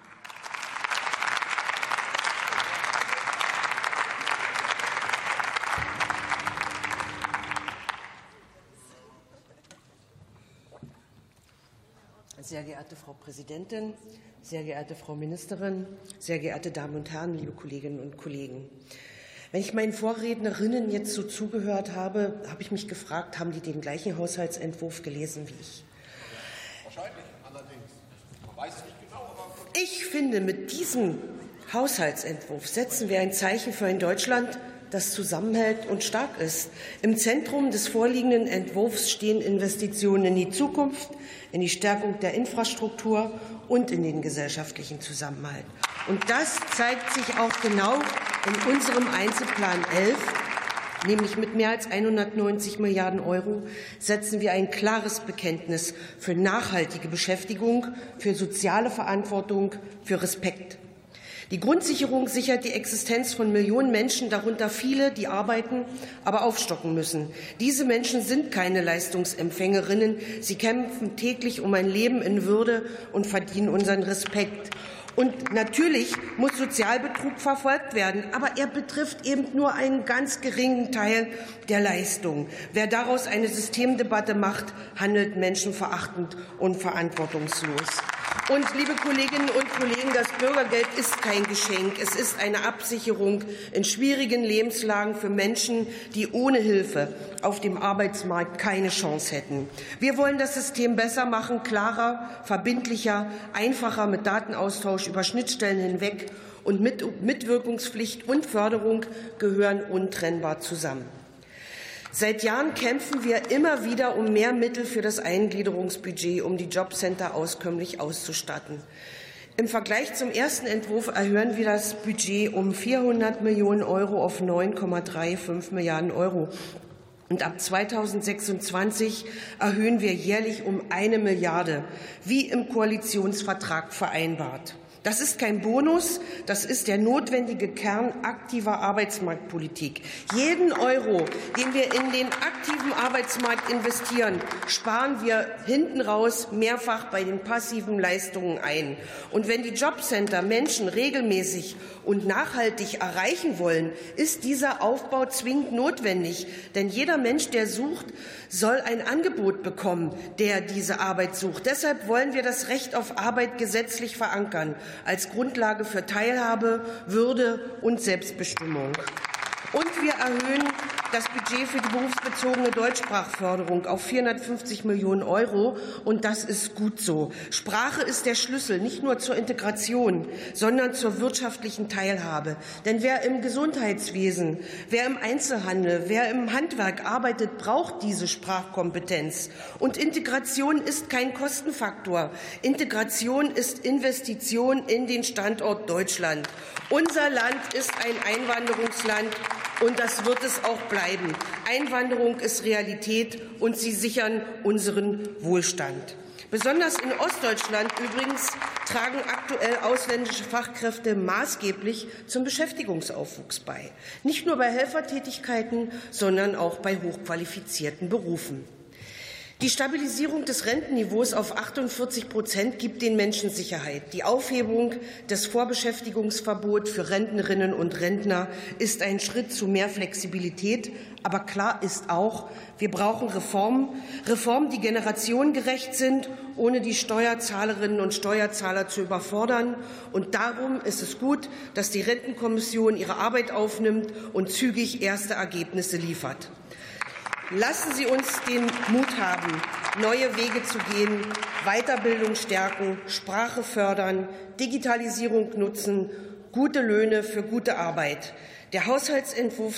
Sehr geehrte Frau Präsidentin, sehr geehrte Frau Ministerin, sehr geehrte Damen und Herren, liebe Kolleginnen und Kollegen! Wenn ich meinen Vorrednerinnen jetzt so zugehört habe, habe ich mich gefragt, haben die den gleichen Haushaltsentwurf gelesen wie ich? Wahrscheinlich, allerdings. Man weiß es nicht genau, aber ich finde, mit diesem Haushaltsentwurf setzen wir ein Zeichen für ein Deutschland, das zusammenhält und stark ist. Im Zentrum des vorliegenden Entwurfs stehen Investitionen in die Zukunft, in die Stärkung der Infrastruktur und in den gesellschaftlichen Zusammenhalt. Und das zeigt sich auch genau in unserem Einzelplan 11, nämlich mit mehr als 190 Milliarden Euro setzen wir ein klares Bekenntnis für nachhaltige Beschäftigung, für soziale Verantwortung, für Respekt. Die Grundsicherung sichert die Existenz von Millionen Menschen, darunter viele, die arbeiten, aber aufstocken müssen. Diese Menschen sind keine Leistungsempfängerinnen. Sie kämpfen täglich um ein Leben in Würde und verdienen unseren Respekt. Und natürlich muss Sozialbetrug verfolgt werden, aber er betrifft eben nur einen ganz geringen Teil der Leistung. Wer daraus eine Systemdebatte macht, handelt menschenverachtend und verantwortungslos. Und, liebe Kolleginnen und Kollegen, das Bürgergeld ist kein Geschenk. Es ist eine Absicherung in schwierigen Lebenslagen für Menschen, die ohne Hilfe auf dem Arbeitsmarkt keine Chance hätten. Wir wollen das System besser machen, klarer, verbindlicher, einfacher mit Datenaustausch über Schnittstellen hinweg. Und Mitwirkungspflicht und Förderung gehören untrennbar zusammen. Seit Jahren kämpfen wir immer wieder um mehr Mittel für das Eingliederungsbudget, um die Jobcenter auskömmlich auszustatten. Im Vergleich zum ersten Entwurf erhöhen wir das Budget um 400 Millionen Euro auf 9,35 Milliarden Euro. Und ab 2026 erhöhen wir jährlich um 1 Milliarde, wie im Koalitionsvertrag vereinbart. Das ist kein Bonus, das ist der notwendige Kern aktiver Arbeitsmarktpolitik. Jeden Euro, den wir in den aktiven Arbeitsmarkt investieren, sparen wir hinten raus mehrfach bei den passiven Leistungen ein. Und wenn die Jobcenter Menschen regelmäßig und nachhaltig erreichen wollen, ist dieser Aufbau zwingend notwendig. Denn jeder Mensch, der sucht, soll ein Angebot bekommen, der diese Arbeit sucht. Deshalb wollen wir das Recht auf Arbeit gesetzlich verankern, als Grundlage für Teilhabe, Würde und Selbstbestimmung. Und wir erhöhen das Budget für die berufsbezogene Deutschsprachförderung auf 450 Millionen €. Und das ist gut so. Sprache ist der Schlüssel nicht nur zur Integration, sondern zur wirtschaftlichen Teilhabe. Denn wer im Gesundheitswesen, wer im Einzelhandel, wer im Handwerk arbeitet, braucht diese Sprachkompetenz. Und Integration ist kein Kostenfaktor. Integration ist Investition in den Standort Deutschland. Unser Land ist ein Einwanderungsland, und das wird es auch bleiben. Einwanderung ist Realität, und sie sichern unseren Wohlstand. Besonders in Ostdeutschland übrigens tragen aktuell ausländische Fachkräfte maßgeblich zum Beschäftigungsaufwuchs bei. Nicht nur bei Helfertätigkeiten, sondern auch bei hochqualifizierten Berufen. Die Stabilisierung des Rentenniveaus auf 48% gibt den Menschen Sicherheit. Die Aufhebung des Vorbeschäftigungsverbots für Rentnerinnen und Rentner ist ein Schritt zu mehr Flexibilität. Aber klar ist auch, wir brauchen Reformen, die generationengerecht sind, ohne die Steuerzahlerinnen und Steuerzahler zu überfordern. Und darum ist es gut, dass die Rentenkommission ihre Arbeit aufnimmt und zügig erste Ergebnisse liefert. Lassen Sie uns den Mut haben, neue Wege zu gehen, Weiterbildung stärken, Sprache fördern, Digitalisierung nutzen, gute Löhne für gute Arbeit. Der Haushaltsentwurf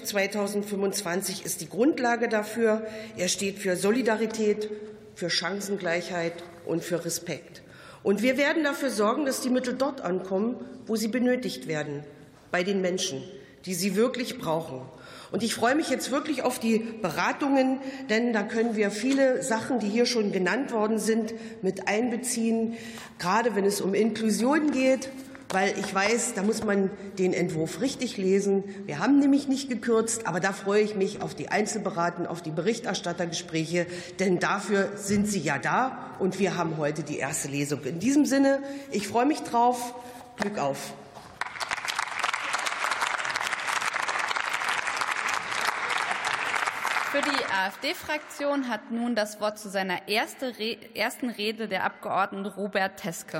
2025 ist die Grundlage dafür. Er steht für Solidarität, für Chancengleichheit und für Respekt. Und wir werden dafür sorgen, dass die Mittel dort ankommen, wo sie benötigt werden, bei den Menschen, die sie wirklich brauchen. Und ich freue mich jetzt wirklich auf die Beratungen, denn da können wir viele Sachen, die hier schon genannt worden sind, mit einbeziehen, gerade wenn es um Inklusion geht, weil ich weiß, da muss man den Entwurf richtig lesen. Wir haben nämlich nicht gekürzt, aber da freue ich mich auf die Einzelberatung, auf die Berichterstattergespräche, denn dafür sind Sie ja da, und wir haben heute die erste Lesung. In diesem Sinne, ich freue mich drauf. Glück auf! Für die AfD-Fraktion hat nun das Wort zu seiner ersten Rede der Abgeordnete Robert Teske.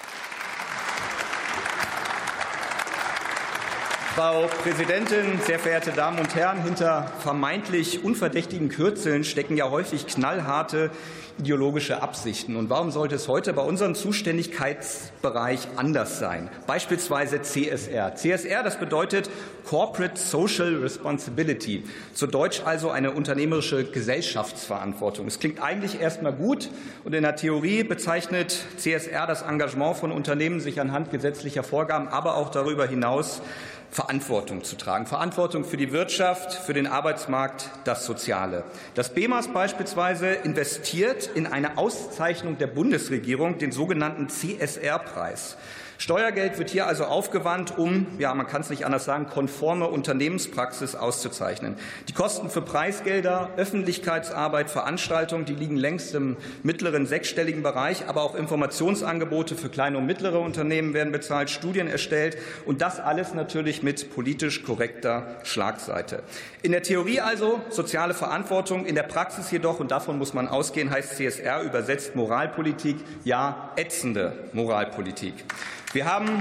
Frau Präsidentin, sehr verehrte Damen und Herren! Hinter vermeintlich unverdächtigen Kürzeln stecken ja häufig knallharte ideologische Absichten. Und warum sollte es heute bei unserem Zuständigkeitsbereich anders sein? Beispielsweise CSR. CSR, das bedeutet Corporate Social Responsibility, zu Deutsch also eine unternehmerische Gesellschaftsverantwortung. Es klingt eigentlich erstmal gut, und in der Theorie bezeichnet CSR das Engagement von Unternehmen, sich anhand gesetzlicher Vorgaben, aber auch darüber hinaus Verantwortung zu tragen. Verantwortung für die Wirtschaft, für den Arbeitsmarkt, das Soziale. Das BEMAS beispielsweise investiert in eine Auszeichnung der Bundesregierung, den sogenannten CSR-Preis. Steuergeld wird hier also aufgewandt, um, ja, man kann es nicht anders sagen, konforme Unternehmenspraxis auszuzeichnen. Die Kosten für Preisgelder, Öffentlichkeitsarbeit, Veranstaltungen, die liegen längst im mittleren sechsstelligen Bereich, aber auch Informationsangebote für kleine und mittlere Unternehmen werden bezahlt, Studien erstellt, und das alles natürlich mit politisch korrekter Schlagseite. In der Theorie also soziale Verantwortung, in der Praxis jedoch, und davon muss man ausgehen, heißt CSR übersetzt Moralpolitik, ja ätzende Moralpolitik. Wir haben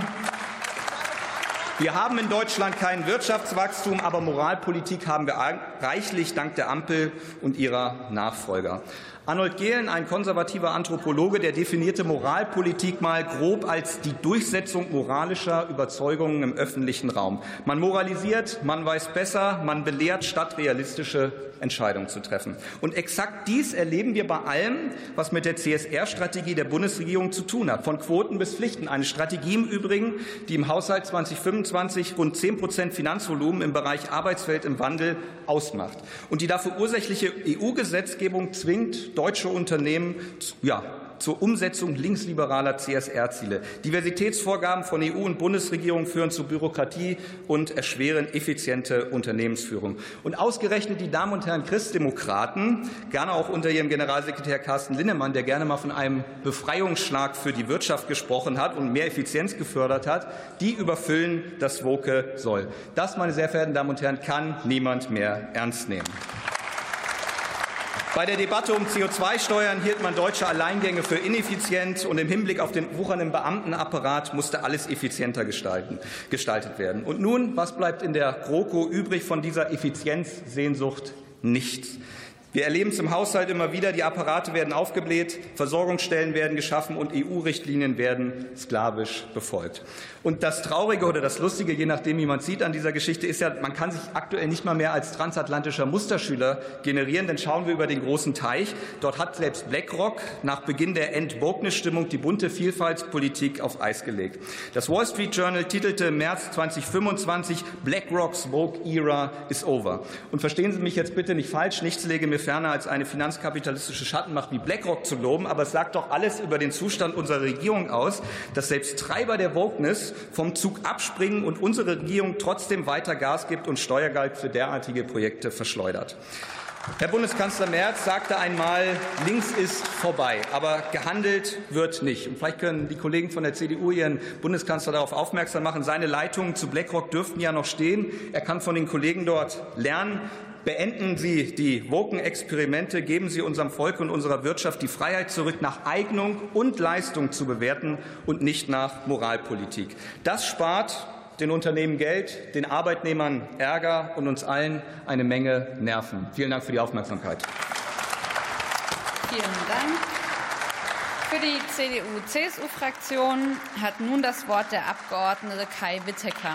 in Deutschland kein Wirtschaftswachstum, aber Moralpolitik haben wir reichlich dank der Ampel und ihrer Nachfolger. Arnold Gehlen, ein konservativer Anthropologe, der definierte Moralpolitik mal grob als die Durchsetzung moralischer Überzeugungen im öffentlichen Raum. Man moralisiert, man weiß besser, man belehrt, statt realistische Entscheidungen zu treffen. Und exakt dies erleben wir bei allem, was mit der CSR-Strategie der Bundesregierung zu tun hat. Von Quoten bis Pflichten. Eine Strategie im Übrigen, die im Haushalt 2025 rund 10% Finanzvolumen im Bereich Arbeitswelt im Wandel ausmacht. Und die dafür ursächliche EU-Gesetzgebung zwingt deutsche Unternehmen, zur Umsetzung linksliberaler CSR-Ziele. Diversitätsvorgaben von EU und Bundesregierung führen zu Bürokratie und erschweren effiziente Unternehmensführung. Und ausgerechnet die Damen und Herren Christdemokraten, gerne auch unter ihrem Generalsekretär Carsten Linnemann, der gerne mal von einem Befreiungsschlag für die Wirtschaft gesprochen hat und mehr Effizienz gefördert hat, die überfüllen das woke Soll. Das, meine sehr verehrten Damen und Herren, kann niemand mehr ernst nehmen. Bei der Debatte um CO2-Steuern hielt man deutsche Alleingänge für ineffizient, und im Hinblick auf den wuchernden Beamtenapparat musste alles effizienter gestaltet werden. Und nun, was bleibt in der GroKo übrig von dieser Effizienzsehnsucht? Nichts. Wir erleben es im Haushalt immer wieder, die Apparate werden aufgebläht, Versorgungsstellen werden geschaffen und EU-Richtlinien werden sklavisch befolgt. Und das Traurige oder das Lustige, je nachdem, wie man es sieht an dieser Geschichte, ist ja, man kann sich aktuell nicht mal mehr als transatlantischer Musterschüler generieren, denn schauen wir über den großen Teich. Dort hat selbst BlackRock nach Beginn der Entwognis-Stimmung die bunte Vielfaltspolitik auf Eis gelegt. Das Wall Street Journal titelte im März 2025, BlackRocks Woke Era is over. Und verstehen Sie mich jetzt bitte nicht falsch, nichts lege mir ferner als eine finanzkapitalistische Schattenmacht wie BlackRock zu loben, aber es sagt doch alles über den Zustand unserer Regierung aus, dass selbst Treiber der Wokeness vom Zug abspringen und unsere Regierung trotzdem weiter Gas gibt und Steuergeld für derartige Projekte verschleudert. Herr Bundeskanzler Merz sagte einmal, links ist vorbei, aber gehandelt wird nicht. Und vielleicht können die Kollegen von der CDU Ihren Bundeskanzler darauf aufmerksam machen, seine Leitungen zu BlackRock dürften ja noch stehen. Er kann von den Kollegen dort lernen. Beenden Sie die Woken-Experimente, geben Sie unserem Volk und unserer Wirtschaft die Freiheit zurück, nach Eignung und Leistung zu bewerten und nicht nach Moralpolitik. Das spart den Unternehmen Geld, den Arbeitnehmern Ärger und uns allen eine Menge Nerven. Vielen Dank für die Aufmerksamkeit. Vielen Dank. Für die CDU-CSU-Fraktion hat nun das Wort der Abgeordnete Kai Wittecker.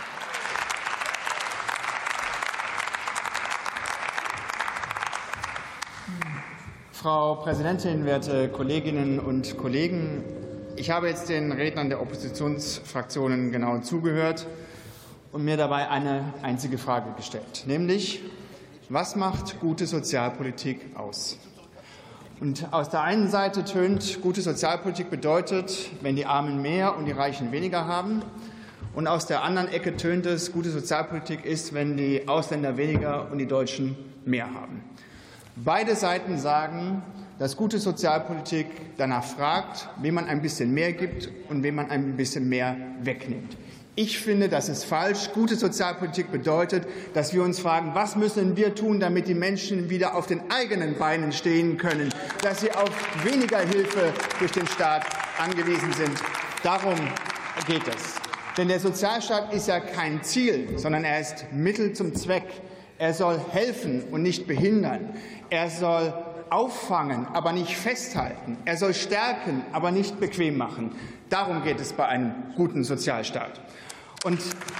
Frau Präsidentin, werte Kolleginnen und Kollegen! Ich habe jetzt den Rednern der Oppositionsfraktionen genau zugehört und mir dabei eine einzige Frage gestellt, nämlich, was macht gute Sozialpolitik aus? Und aus der einen Seite tönt, gute Sozialpolitik bedeutet, wenn die Armen mehr und die Reichen weniger haben. Und aus der anderen Ecke tönt es, gute Sozialpolitik ist, wenn die Ausländer weniger und die Deutschen mehr haben. Beide Seiten sagen, dass gute Sozialpolitik danach fragt, wem man ein bisschen mehr gibt und wem man ein bisschen mehr wegnimmt. Ich finde, das ist falsch. Gute Sozialpolitik bedeutet, dass wir uns fragen, was müssen wir tun, damit die Menschen wieder auf den eigenen Beinen stehen können, dass sie auf weniger Hilfe durch den Staat angewiesen sind. Darum geht es. Denn der Sozialstaat ist ja kein Ziel, sondern er ist Mittel zum Zweck. Er soll helfen und nicht behindern. Er soll auffangen, aber nicht festhalten. Er soll stärken, aber nicht bequem machen. Darum geht es bei einem guten Sozialstaat. Und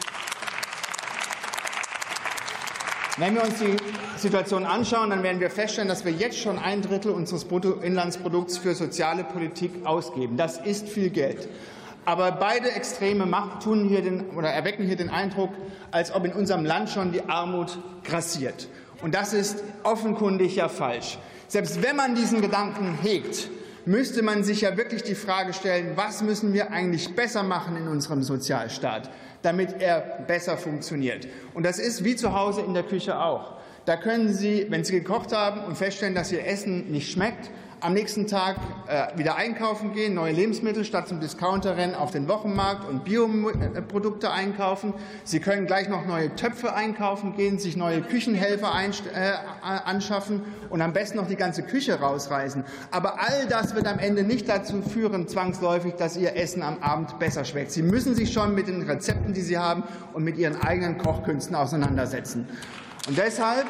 wenn wir uns die Situation anschauen, dann werden wir feststellen, dass wir jetzt schon 1/3 unseres Bruttoinlandsprodukts für soziale Politik ausgeben. Das ist viel Geld. Aber beide Extreme erwecken hier den Eindruck, als ob in unserem Land schon die Armut grassiert. Und das ist offenkundig ja falsch. Selbst wenn man diesen Gedanken hegt, müsste man sich ja wirklich die Frage stellen, was müssen wir eigentlich besser machen in unserem Sozialstaat, damit er besser funktioniert. Und das ist wie zu Hause in der Küche auch. Da können Sie, wenn Sie gekocht haben und feststellen, dass Ihr Essen nicht schmeckt, am nächsten Tag wieder einkaufen gehen, neue Lebensmittel statt zum Discounter rennen auf den Wochenmarkt und Bioprodukte einkaufen. Sie können gleich noch neue Töpfe einkaufen gehen, sich neue Küchenhelfer anschaffen und am besten noch die ganze Küche rausreißen. Aber all das wird am Ende nicht dazu führen, zwangsläufig, dass Ihr Essen am Abend besser schmeckt. Sie müssen sich schon mit den Rezepten, die Sie haben, und mit Ihren eigenen Kochkünsten auseinandersetzen. Und deshalb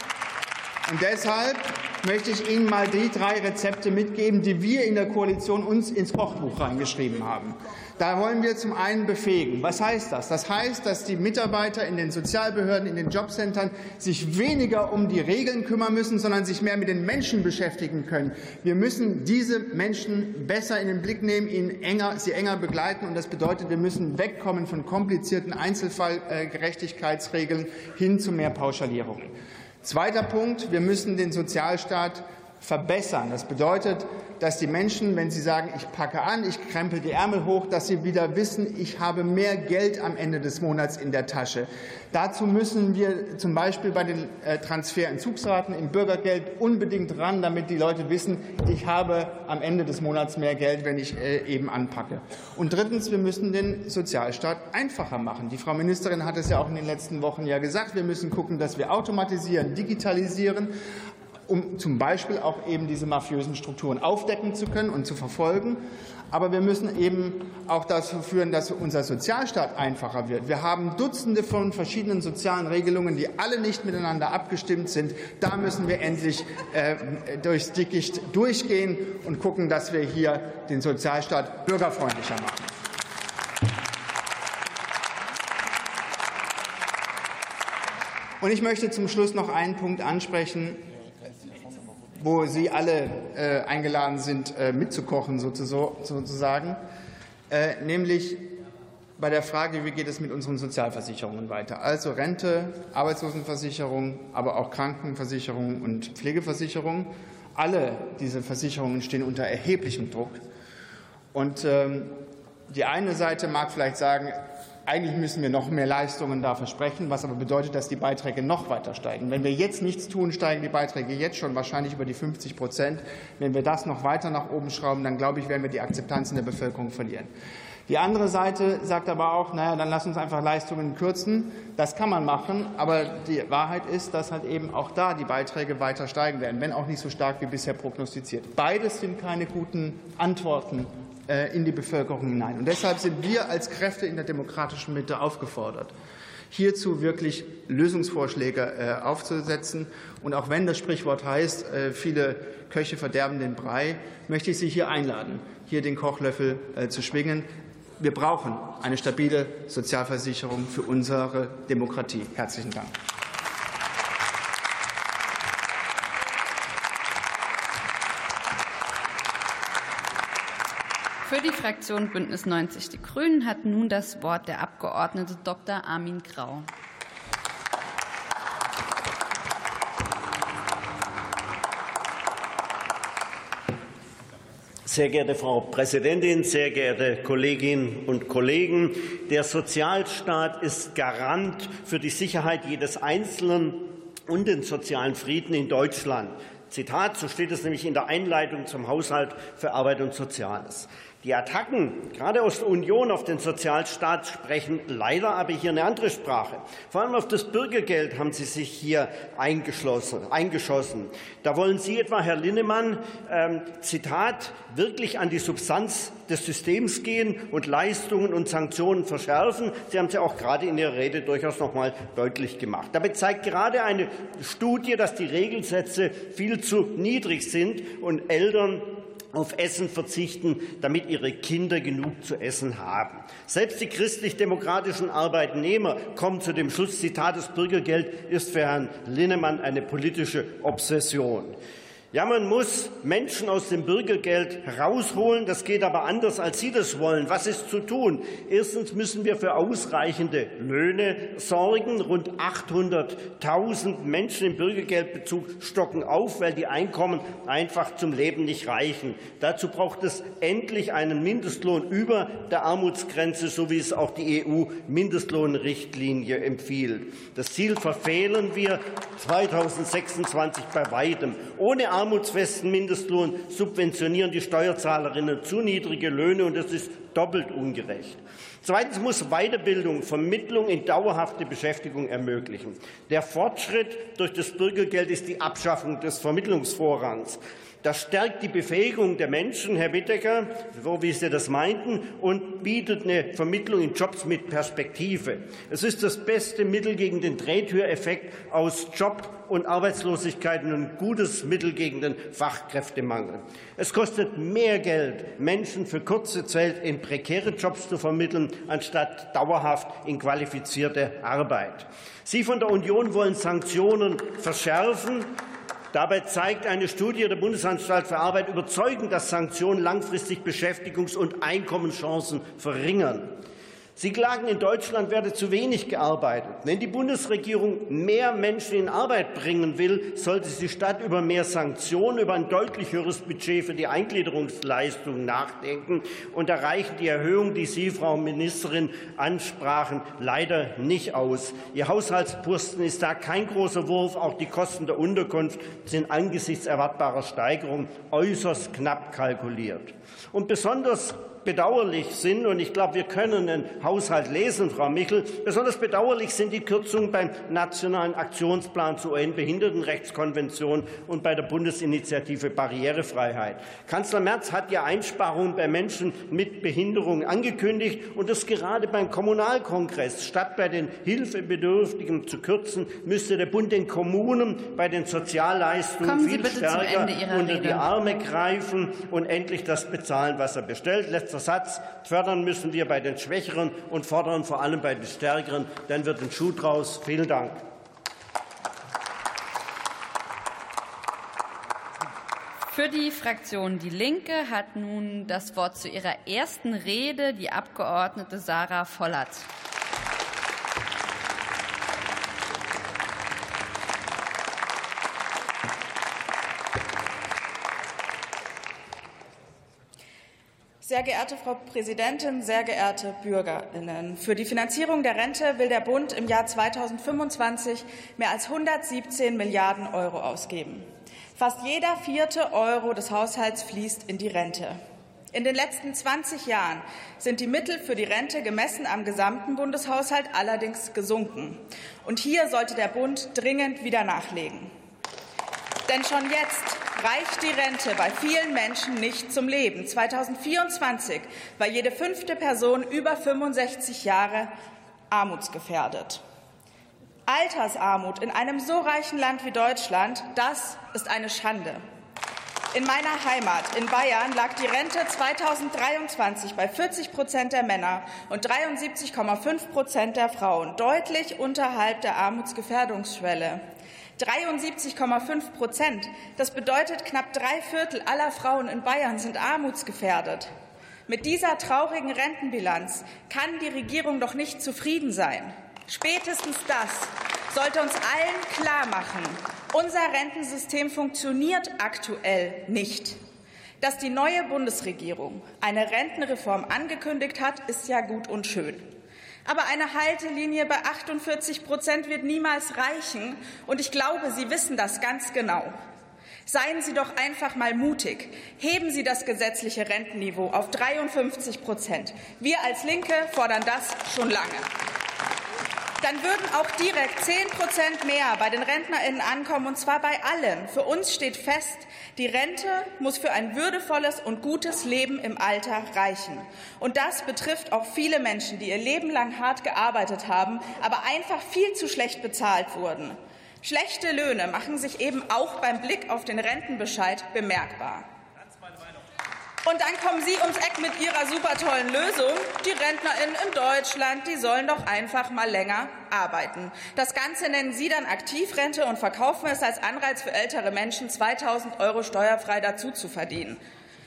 möchte ich Ihnen mal die 3 Rezepte mitgeben, die wir in der Koalition uns ins Kochbuch reingeschrieben haben. Da wollen wir zum einen befähigen. Was heißt das? Das heißt, dass die Mitarbeiter in den Sozialbehörden, in den Jobcentern sich weniger um die Regeln kümmern müssen, sondern sich mehr mit den Menschen beschäftigen können. Wir müssen diese Menschen besser in den Blick nehmen, sie enger begleiten. Und das bedeutet, wir müssen wegkommen von komplizierten Einzelfallgerechtigkeitsregeln hin zu mehr Pauschalierungen. Zweiter Punkt, wir müssen den Sozialstaat verbessern. Das bedeutet, dass die Menschen, wenn sie sagen, ich packe an, ich krempel die Ärmel hoch, dass sie wieder wissen, ich habe mehr Geld am Ende des Monats in der Tasche. Dazu müssen wir zum Beispiel bei den Transferentzugsraten im Bürgergeld unbedingt ran, damit die Leute wissen, ich habe am Ende des Monats mehr Geld, wenn ich eben anpacke. Und drittens, wir müssen den Sozialstaat einfacher machen. Die Frau Ministerin hat es ja auch in den letzten Wochen gesagt, wir müssen gucken, dass wir automatisieren, digitalisieren. um zum Beispiel auch eben diese mafiösen Strukturen aufdecken zu können und zu verfolgen. Aber wir müssen eben auch dazu führen, dass unser Sozialstaat einfacher wird. Wir haben Dutzende von verschiedenen sozialen Regelungen, die alle nicht miteinander abgestimmt sind. Da müssen wir endlich durchs Dickicht durchgehen und gucken, dass wir hier den Sozialstaat bürgerfreundlicher machen. Und ich möchte zum Schluss noch einen Punkt ansprechen, wo Sie alle eingeladen sind, mitzukochen sozusagen, nämlich bei der Frage, wie geht es mit unseren Sozialversicherungen weiter. Also Rente, Arbeitslosenversicherung, aber auch Krankenversicherung und Pflegeversicherung. Alle diese Versicherungen stehen unter erheblichem Druck. Und die eine Seite mag vielleicht sagen, eigentlich müssen wir noch mehr Leistungen da versprechen, was aber bedeutet, dass die Beiträge noch weiter steigen. Wenn wir jetzt nichts tun, steigen die Beiträge jetzt schon wahrscheinlich über die 50%. Wenn wir das noch weiter nach oben schrauben, dann glaube ich, werden wir die Akzeptanz in der Bevölkerung verlieren. Die andere Seite sagt aber auch, naja, dann lass uns einfach Leistungen kürzen. Das kann man machen, aber die Wahrheit ist, dass halt eben auch da die Beiträge weiter steigen werden, wenn auch nicht so stark wie bisher prognostiziert. Beides sind keine guten Antworten in die Bevölkerung hinein. Und deshalb sind wir als Kräfte in der demokratischen Mitte aufgefordert, hierzu wirklich Lösungsvorschläge aufzusetzen. Und auch wenn das Sprichwort heißt, viele Köche verderben den Brei, möchte ich Sie hier einladen, hier den Kochlöffel zu schwingen. Wir brauchen eine stabile Sozialversicherung für unsere Demokratie. Herzlichen Dank. Für die Fraktion Bündnis 90 Die Grünen hat nun das Wort der Abgeordnete Dr. Armin Grau. Sehr geehrte Frau Präsidentin, sehr geehrte Kolleginnen und Kollegen! Der Sozialstaat ist Garant für die Sicherheit jedes Einzelnen und den sozialen Frieden in Deutschland. Zitat, so steht es nämlich in der Einleitung zum Haushalt für Arbeit und Soziales. Die Attacken, gerade aus der Union, auf den Sozialstaat sprechen leider aber hier eine andere Sprache. Vor allem auf das Bürgergeld haben Sie sich hier eingeschossen. Da wollen Sie etwa, Herr Linnemann, Zitat, wirklich an die Substanz des Systems gehen und Leistungen und Sanktionen verschärfen. Sie haben es ja auch gerade in Ihrer Rede durchaus noch einmal deutlich gemacht. Dabei zeigt gerade eine Studie, dass die Regelsätze viel zu niedrig sind und Eltern auf Essen verzichten, damit ihre Kinder genug zu essen haben. Selbst die christlich-demokratischen Arbeitnehmer kommen zu dem Schluss, Zitat, das Bürgergeld ist für Herrn Linnemann eine politische Obsession. Ja, man muss Menschen aus dem Bürgergeld herausholen. Das geht aber anders, als Sie das wollen. Was ist zu tun? Erstens müssen wir für ausreichende Löhne sorgen. Rund 800.000 Menschen im Bürgergeldbezug stocken auf, weil die Einkommen einfach zum Leben nicht reichen. Dazu braucht es endlich einen Mindestlohn über der Armutsgrenze, so wie es auch die EU-Mindestlohnrichtlinie empfiehlt. Das Ziel verfehlen wir 2026 bei weitem. Ohne armutsfesten Mindestlohn subventionieren die Steuerzahlerinnen zu niedrige Löhne, und das ist doppelt ungerecht. Zweitens muss Weiterbildung, Vermittlung in dauerhafte Beschäftigung ermöglichen. Der Fortschritt durch das Bürgergeld ist die Abschaffung des Vermittlungsvorrangs. Das stärkt die Befähigung der Menschen, Herr Whittaker, so wie Sie das meinten, und bietet eine Vermittlung in Jobs mit Perspektive. Es ist das beste Mittel gegen den Drehtüreffekt aus Job und Arbeitslosigkeit und ein gutes Mittel gegen den Fachkräftemangel. Es kostet mehr Geld, Menschen für kurze Zeit in prekäre Jobs zu vermitteln, anstatt dauerhaft in qualifizierte Arbeit. Sie von der Union wollen Sanktionen verschärfen. Dabei zeigt eine Studie der Bundesanstalt für Arbeit überzeugend, dass Sanktionen langfristig Beschäftigungs- und Einkommenschancen verringern. Sie klagen, in Deutschland werde zu wenig gearbeitet. Wenn die Bundesregierung mehr Menschen in Arbeit bringen will, sollte sie statt über mehr Sanktionen über ein deutlich höheres Budget für die Eingliederungsleistungen nachdenken. Und da reicht die Erhöhung, die Sie, Frau Ministerin, ansprachen, leider nicht aus. Ihr Haushaltsposten ist da kein großer Wurf. Auch die Kosten der Unterkunft sind angesichts erwartbarer Steigerungen äußerst knapp kalkuliert. Und besonders bedauerlich sind, und ich glaube, wir können einen Haushalt lesen, Frau Michel, besonders bedauerlich sind die Kürzungen beim Nationalen Aktionsplan zur UN-Behindertenrechtskonvention und bei der Bundesinitiative Barrierefreiheit. Kanzler Merz hat ja Einsparungen bei Menschen mit Behinderung angekündigt, und das gerade beim Kommunalkongress. Statt bei den Hilfebedürftigen zu kürzen, müsste der Bund den Kommunen bei den Sozialleistungen viel stärker unter die Arme greifen und endlich das bezahlen, was er bestellt. Letzter Satz. Fördern müssen wir bei den Schwächeren und fordern vor allem bei den Stärkeren. Dann wird ein Schuh draus. Vielen Dank. Für die Fraktion Die Linke hat nun das Wort zu ihrer ersten Rede die Abgeordnete Sarah Vollert. Sehr geehrte Frau Präsidentin, sehr geehrte BürgerInnen! Für die Finanzierung der Rente will der Bund im Jahr 2025 mehr als 117 Milliarden € ausgeben. Fast jeder 4. Euro des Haushalts fließt in die Rente. In den letzten 20 Jahren sind die Mittel für die Rente gemessen am gesamten Bundeshaushalt allerdings gesunken. Und hier sollte der Bund dringend wieder nachlegen. Denn schon jetzt reicht die Rente bei vielen Menschen nicht zum Leben. 2024 war jede 5. Person über 65 Jahre armutsgefährdet. Altersarmut in einem so reichen Land wie Deutschland, das ist eine Schande. In meiner Heimat in Bayern lag die Rente 2023 bei 40% der Männer und 73,5% der Frauen, deutlich unterhalb der Armutsgefährdungsschwelle. 73,5%. Das bedeutet, knapp 3/4 aller Frauen in Bayern sind armutsgefährdet. Mit dieser traurigen Rentenbilanz kann die Regierung doch nicht zufrieden sein. Spätestens das sollte uns allen klar machen. Unser Rentensystem funktioniert aktuell nicht. Dass die neue Bundesregierung eine Rentenreform angekündigt hat, ist ja gut und schön. Aber eine Haltelinie bei 48% wird niemals reichen. Und ich glaube, Sie wissen das ganz genau. Seien Sie doch einfach mal mutig. Heben Sie das gesetzliche Rentenniveau auf 53%. Wir als Linke fordern das schon lange. Dann würden auch direkt 10% mehr bei den RentnerInnen ankommen, und zwar bei allen. Für uns steht fest, die Rente muss für ein würdevolles und gutes Leben im Alter reichen. Und das betrifft auch viele Menschen, die ihr Leben lang hart gearbeitet haben, aber einfach viel zu schlecht bezahlt wurden. Schlechte Löhne machen sich eben auch beim Blick auf den Rentenbescheid bemerkbar. Und dann kommen Sie ums Eck mit Ihrer super tollen Lösung. Die RentnerInnen in Deutschland, die sollen doch einfach mal länger arbeiten. Das Ganze nennen Sie dann Aktivrente und verkaufen es als Anreiz für ältere Menschen, 2.000 € steuerfrei dazu zu verdienen.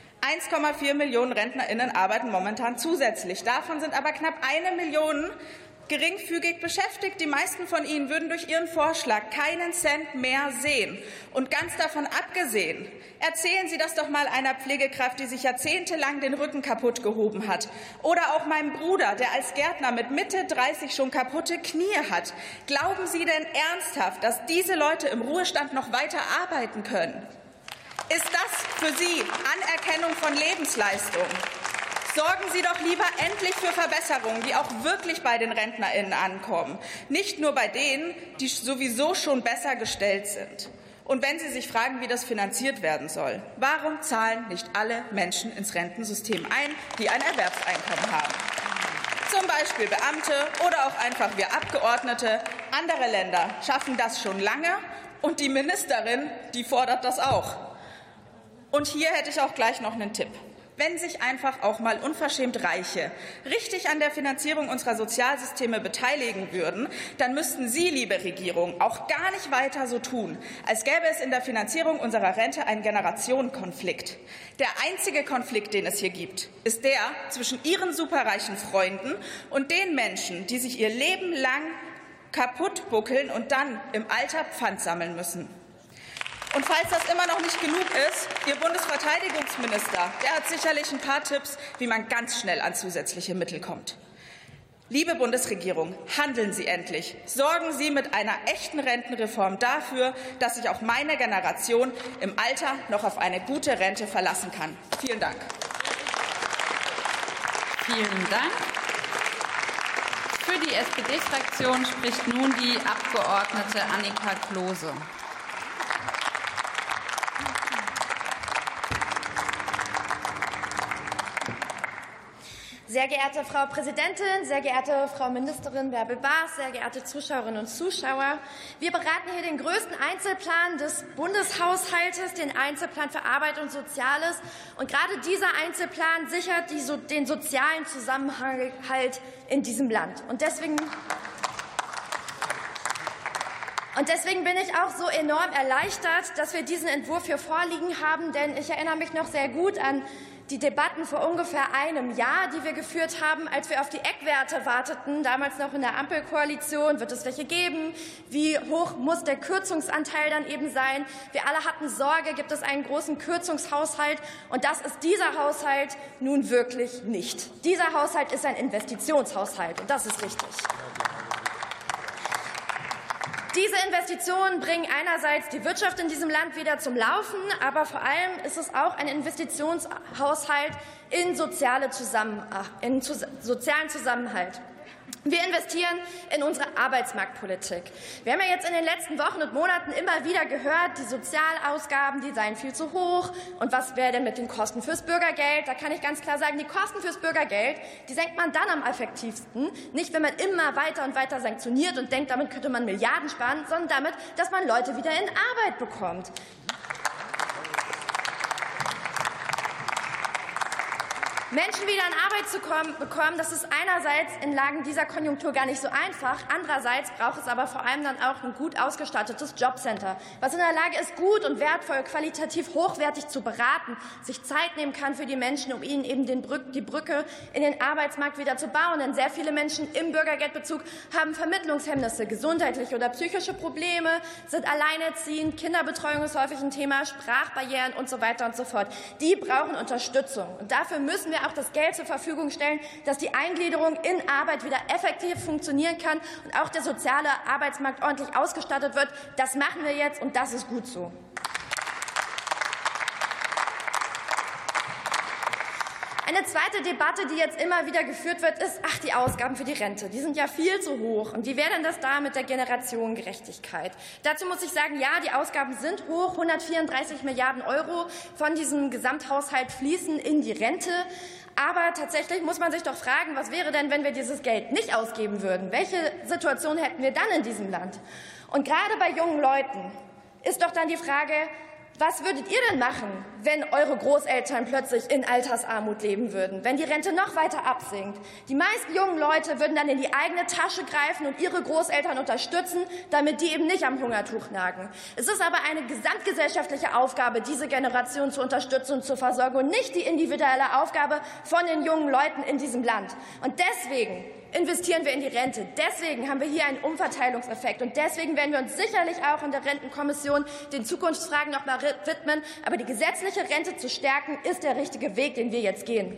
1,4 Millionen RentnerInnen arbeiten momentan zusätzlich. Davon sind aber knapp 1 Million geringfügig beschäftigt. Die meisten von ihnen würden durch Ihren Vorschlag keinen Cent mehr sehen. Und ganz davon abgesehen, erzählen Sie das doch mal einer Pflegekraft, die sich jahrzehntelang den Rücken kaputt gehoben hat. Oder auch meinem Bruder, der als Gärtner mit Mitte 30 schon kaputte Knie hat. Glauben Sie denn ernsthaft, dass diese Leute im Ruhestand noch weiter arbeiten können? Ist das für Sie Anerkennung von Lebensleistung? Sorgen Sie doch lieber endlich für Verbesserungen, die auch wirklich bei den RentnerInnen ankommen. Nicht nur bei denen, die sowieso schon besser gestellt sind. Und wenn Sie sich fragen, wie das finanziert werden soll, warum zahlen nicht alle Menschen ins Rentensystem ein, die ein Erwerbseinkommen haben? Zum Beispiel Beamte oder auch einfach wir Abgeordnete. Andere Länder schaffen das schon lange, und die Ministerin, die fordert das auch. Und hier hätte ich auch gleich noch einen Tipp. Wenn sich einfach auch mal unverschämt Reiche richtig an der Finanzierung unserer Sozialsysteme beteiligen würden, dann müssten Sie, liebe Regierung, auch gar nicht weiter so tun, als gäbe es in der Finanzierung unserer Rente einen Generationenkonflikt. Der einzige Konflikt, den es hier gibt, ist der zwischen Ihren superreichen Freunden und den Menschen, die sich ihr Leben lang kaputt buckeln und dann im Alter Pfand sammeln müssen. Und falls das immer noch nicht genug ist, Ihr Bundesverteidigungsminister, der hat sicherlich ein paar Tipps, wie man ganz schnell an zusätzliche Mittel kommt. Liebe Bundesregierung, handeln Sie endlich. Sorgen Sie mit einer echten Rentenreform dafür, dass sich auch meine Generation im Alter noch auf eine gute Rente verlassen kann. Vielen Dank. Vielen Dank. Für die SPD-Fraktion spricht nun die Abgeordnete Annika Klose. Sehr geehrte Frau Präsidentin, sehr geehrte Frau Ministerin Bärbel-Baas, sehr geehrte Zuschauerinnen und Zuschauer! Wir beraten hier den größten Einzelplan des Bundeshaushaltes, den Einzelplan für Arbeit und Soziales. Und gerade dieser Einzelplan sichert den sozialen Zusammenhalt in diesem Land. Und deswegen bin ich auch so enorm erleichtert, dass wir diesen Entwurf hier vorliegen haben, denn ich erinnere mich noch sehr gut an die Debatten vor ungefähr einem Jahr, die wir geführt haben, als wir auf die Eckwerte warteten, damals noch in der Ampelkoalition. Wird es welche geben? Wie hoch muss der Kürzungsanteil dann eben sein? Wir alle hatten Sorge, gibt es einen großen Kürzungshaushalt? Und das ist dieser Haushalt nun wirklich nicht. Dieser Haushalt ist ein Investitionshaushalt, und das ist richtig. Diese Investitionen bringen einerseits die Wirtschaft in diesem Land wieder zum Laufen, aber vor allem ist es auch ein Investitionshaushalt in sozialen Zusammenhalt. Wir investieren in unsere Arbeitsmarktpolitik. Wir haben ja jetzt in den letzten Wochen und Monaten immer wieder gehört, die Sozialausgaben, die seien viel zu hoch. Und was wäre denn mit den Kosten fürs Bürgergeld? Da kann ich ganz klar sagen, die Kosten fürs Bürgergeld, die senkt man dann am effektivsten. Nicht, wenn man immer weiter und weiter sanktioniert und denkt, damit könnte man Milliarden sparen, sondern damit, dass man Leute wieder in Arbeit bekommt. Menschen wieder in Arbeit zu bekommen, das ist einerseits in Lagen dieser Konjunktur gar nicht so einfach. Andererseits braucht es aber vor allem dann auch ein gut ausgestattetes Jobcenter, was in der Lage ist, gut und wertvoll, qualitativ hochwertig zu beraten, sich Zeit nehmen kann für die Menschen, um ihnen eben die Brücke in den Arbeitsmarkt wieder zu bauen. Denn sehr viele Menschen im Bürgergeldbezug haben Vermittlungshemmnisse, gesundheitliche oder psychische Probleme, sind alleinerziehend, Kinderbetreuung ist häufig ein Thema, Sprachbarrieren und so weiter und so fort. Die brauchen Unterstützung. Und dafür müssen wir auch das Geld zur Verfügung stellen, dass die Eingliederung in Arbeit wieder effektiv funktionieren kann und auch der soziale Arbeitsmarkt ordentlich ausgestattet wird. Das machen wir jetzt, und das ist gut so. Eine zweite Debatte, die jetzt immer wieder geführt wird, ist, die Ausgaben für die Rente, die sind ja viel zu hoch. Und wie wäre denn das da mit der Generationengerechtigkeit? Dazu muss ich sagen, ja, die Ausgaben sind hoch. 134 Milliarden € von diesem Gesamthaushalt fließen in die Rente. Aber tatsächlich muss man sich doch fragen, was wäre denn, wenn wir dieses Geld nicht ausgeben würden? Welche Situation hätten wir dann in diesem Land? Und gerade bei jungen Leuten ist doch dann die Frage, was würdet ihr denn machen, wenn eure Großeltern plötzlich in Altersarmut leben würden, wenn die Rente noch weiter absinkt? Die meisten jungen Leute würden dann in die eigene Tasche greifen und ihre Großeltern unterstützen, damit die eben nicht am Hungertuch nagen. Es ist aber eine gesamtgesellschaftliche Aufgabe, diese Generation zu unterstützen und zu versorgen, und nicht die individuelle Aufgabe von den jungen Leuten in diesem Land. Und deswegen investieren wir in die Rente. Deswegen haben wir hier einen Umverteilungseffekt. Und deswegen werden wir uns sicherlich auch in der Rentenkommission den Zukunftsfragen noch mal widmen. Aber die gesetzliche Rente zu stärken, ist der richtige Weg, den wir jetzt gehen.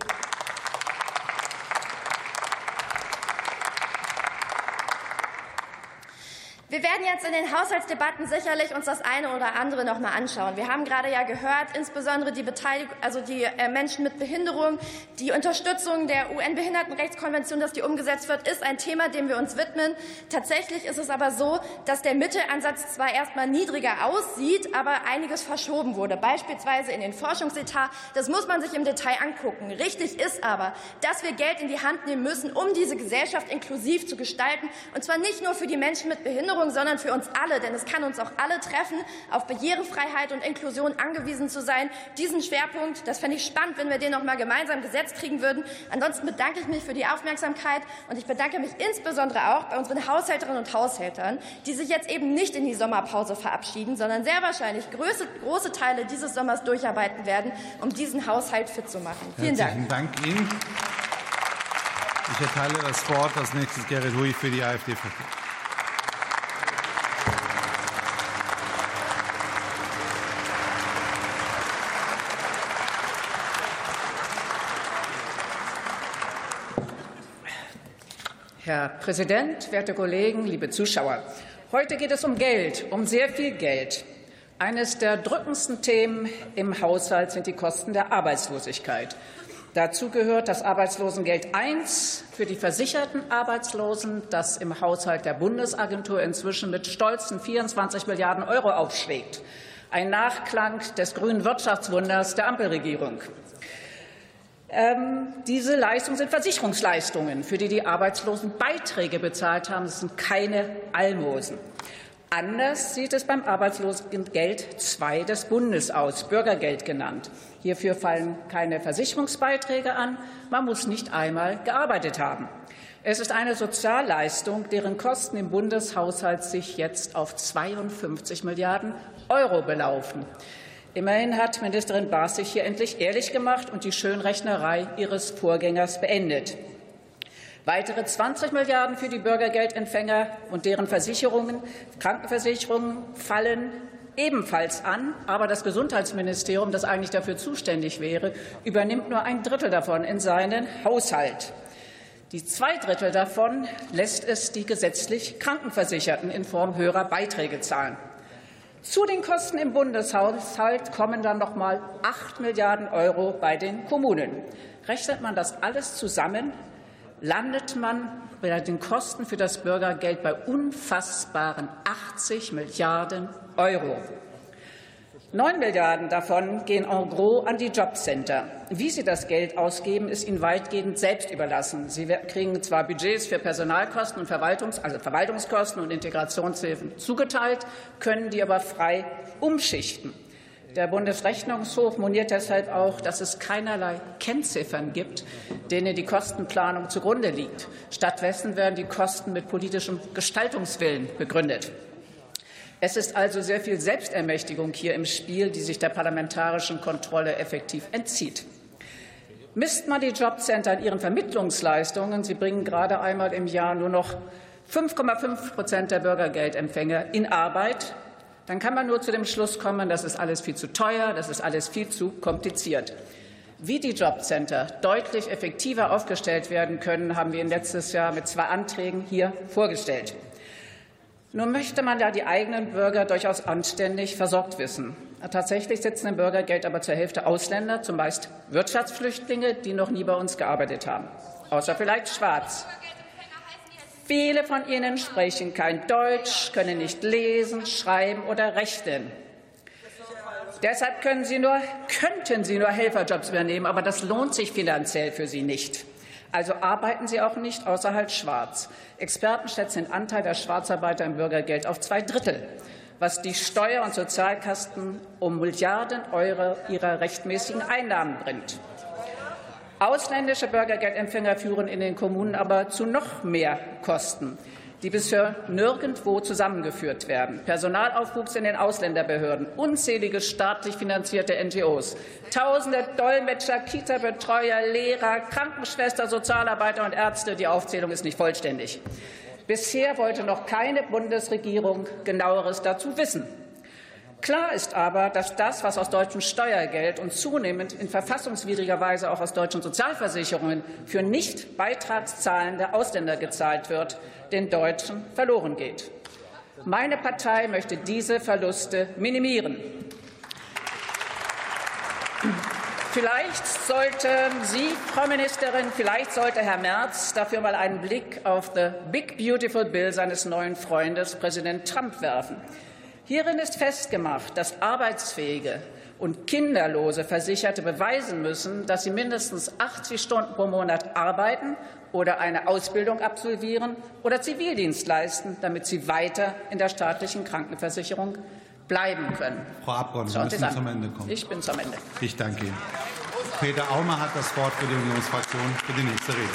Wir werden jetzt in den Haushaltsdebatten sicherlich uns das eine oder andere noch mal anschauen. Wir haben gerade ja gehört, insbesondere die Menschen mit Behinderung, die Unterstützung der UN-Behindertenrechtskonvention, dass die umgesetzt wird, ist ein Thema, dem wir uns widmen. Tatsächlich ist es aber so, dass der Mittelansatz zwar erstmal niedriger aussieht, aber einiges verschoben wurde, beispielsweise in den Forschungsetat. Das muss man sich im Detail angucken. Richtig ist aber, dass wir Geld in die Hand nehmen müssen, um diese Gesellschaft inklusiv zu gestalten, und zwar nicht nur für die Menschen mit Behinderung, sondern für uns alle, denn es kann uns auch alle treffen, auf Barrierefreiheit und Inklusion angewiesen zu sein. Diesen Schwerpunkt, das fände ich spannend, wenn wir den noch mal gemeinsam gesetzt kriegen würden. Ansonsten bedanke ich mich für die Aufmerksamkeit, und ich bedanke mich insbesondere auch bei unseren Haushälterinnen und Haushältern, die sich jetzt eben nicht in die Sommerpause verabschieden, sondern sehr wahrscheinlich große Teile dieses Sommers durcharbeiten werden, um diesen Haushalt fit zu machen. Vielen Dank. Herzlichen Dank Ihnen. Ich erteile das Wort als nächstes Gerrit Hui für die AfD-Fraktion. Herr Präsident, werte Kollegen, liebe Zuschauer! Heute geht es um Geld, um sehr viel Geld. Eines der drückendsten Themen im Haushalt sind die Kosten der Arbeitslosigkeit. Dazu gehört das Arbeitslosengeld I für die versicherten Arbeitslosen, das im Haushalt der Bundesagentur inzwischen mit stolzen 24 Milliarden € aufschlägt. Ein Nachklang des grünen Wirtschaftswunders der Ampelregierung. Diese Leistungen sind Versicherungsleistungen, für die die Arbeitslosen Beiträge bezahlt haben. Das sind keine Almosen. Anders sieht es beim Arbeitslosengeld II des Bundes aus, Bürgergeld genannt. Hierfür fallen keine Versicherungsbeiträge an. Man muss nicht einmal gearbeitet haben. Es ist eine Sozialleistung, deren Kosten im Bundeshaushalt sich jetzt auf 52 Milliarden € belaufen. Immerhin hat Ministerin Baas sich hier endlich ehrlich gemacht und die Schönrechnerei ihres Vorgängers beendet. Weitere 20 Milliarden € für die Bürgergeldempfänger und deren Versicherungen, Krankenversicherungen fallen ebenfalls an. Aber das Gesundheitsministerium, das eigentlich dafür zuständig wäre, übernimmt nur ein Drittel davon in seinen Haushalt. Die 2/3 davon lässt es die gesetzlich Krankenversicherten in Form höherer Beiträge zahlen. Zu den Kosten im Bundeshaushalt kommen dann noch mal 8 Milliarden € bei den Kommunen. Rechnet man das alles zusammen, landet man bei den Kosten für das Bürgergeld bei unfassbaren 80 Milliarden €. 9 Milliarden € davon gehen en gros an die Jobcenter. Wie sie das Geld ausgeben, ist ihnen weitgehend selbst überlassen. Sie kriegen zwar Budgets für Personalkosten und Verwaltungskosten und Integrationshilfen zugeteilt, können die aber frei umschichten. Der Bundesrechnungshof moniert deshalb auch, dass es keinerlei Kennziffern gibt, denen die Kostenplanung zugrunde liegt. Stattdessen werden die Kosten mit politischem Gestaltungswillen begründet. Es ist also sehr viel Selbstermächtigung hier im Spiel, die sich der parlamentarischen Kontrolle effektiv entzieht. Misst man die Jobcenter an ihren Vermittlungsleistungen, sie bringen gerade einmal im Jahr nur noch 5,5% der Bürgergeldempfänger in Arbeit, dann kann man nur zu dem Schluss kommen, das ist alles viel zu teuer, das ist alles viel zu kompliziert. Wie die Jobcenter deutlich effektiver aufgestellt werden können, haben wir letztes Jahr mit 2 Anträgen hier vorgestellt. Nun möchte man ja die eigenen Bürger durchaus anständig versorgt wissen. Tatsächlich sitzen im Bürgergeld aber zur Hälfte Ausländer, zumeist Wirtschaftsflüchtlinge, die noch nie bei uns gearbeitet haben, außer vielleicht schwarz. Viele von ihnen sprechen kein Deutsch, können nicht lesen, schreiben oder rechnen. Deshalb könnten sie nur Helferjobs übernehmen, aber das lohnt sich finanziell für sie nicht. Also arbeiten sie auch nicht, außer halt schwarz. Experten schätzen den Anteil der Schwarzarbeiter im Bürgergeld auf 2/3, was die Steuer- und Sozialkasten um Milliarden € ihrer rechtmäßigen Einnahmen bringt. Ausländische Bürgergeldempfänger führen in den Kommunen aber zu noch mehr Kosten, die bisher nirgendwo zusammengeführt werden. Personalaufwuchs in den Ausländerbehörden, unzählige staatlich finanzierte NGOs, Tausende Dolmetscher, Kita-Betreuer, Lehrer, Krankenschwester, Sozialarbeiter und Ärzte. Die Aufzählung ist nicht vollständig. Bisher wollte noch keine Bundesregierung Genaueres dazu wissen. Klar ist aber, dass das, was aus deutschem Steuergeld und zunehmend in verfassungswidriger Weise auch aus deutschen Sozialversicherungen für nicht beitragszahlende Ausländer gezahlt wird, den Deutschen verloren geht. Meine Partei möchte diese Verluste minimieren. Vielleicht sollten Sie, Frau Ministerin, vielleicht sollte Herr Merz dafür mal einen Blick auf the Big Beautiful Bill seines neuen Freundes, Präsident Trump, werfen. Hierin ist festgemacht, dass arbeitsfähige und kinderlose Versicherte beweisen müssen, dass sie mindestens 80 Stunden pro Monat arbeiten oder eine Ausbildung absolvieren oder Zivildienst leisten, damit sie weiter in der staatlichen Krankenversicherung bleiben können. Frau Abgeordnete, Sie müssen zum Ende kommen. Ich bin zum Ende. Ich danke Ihnen. Peter Aumer hat das Wort für die Unionsfraktion für die nächste Rede.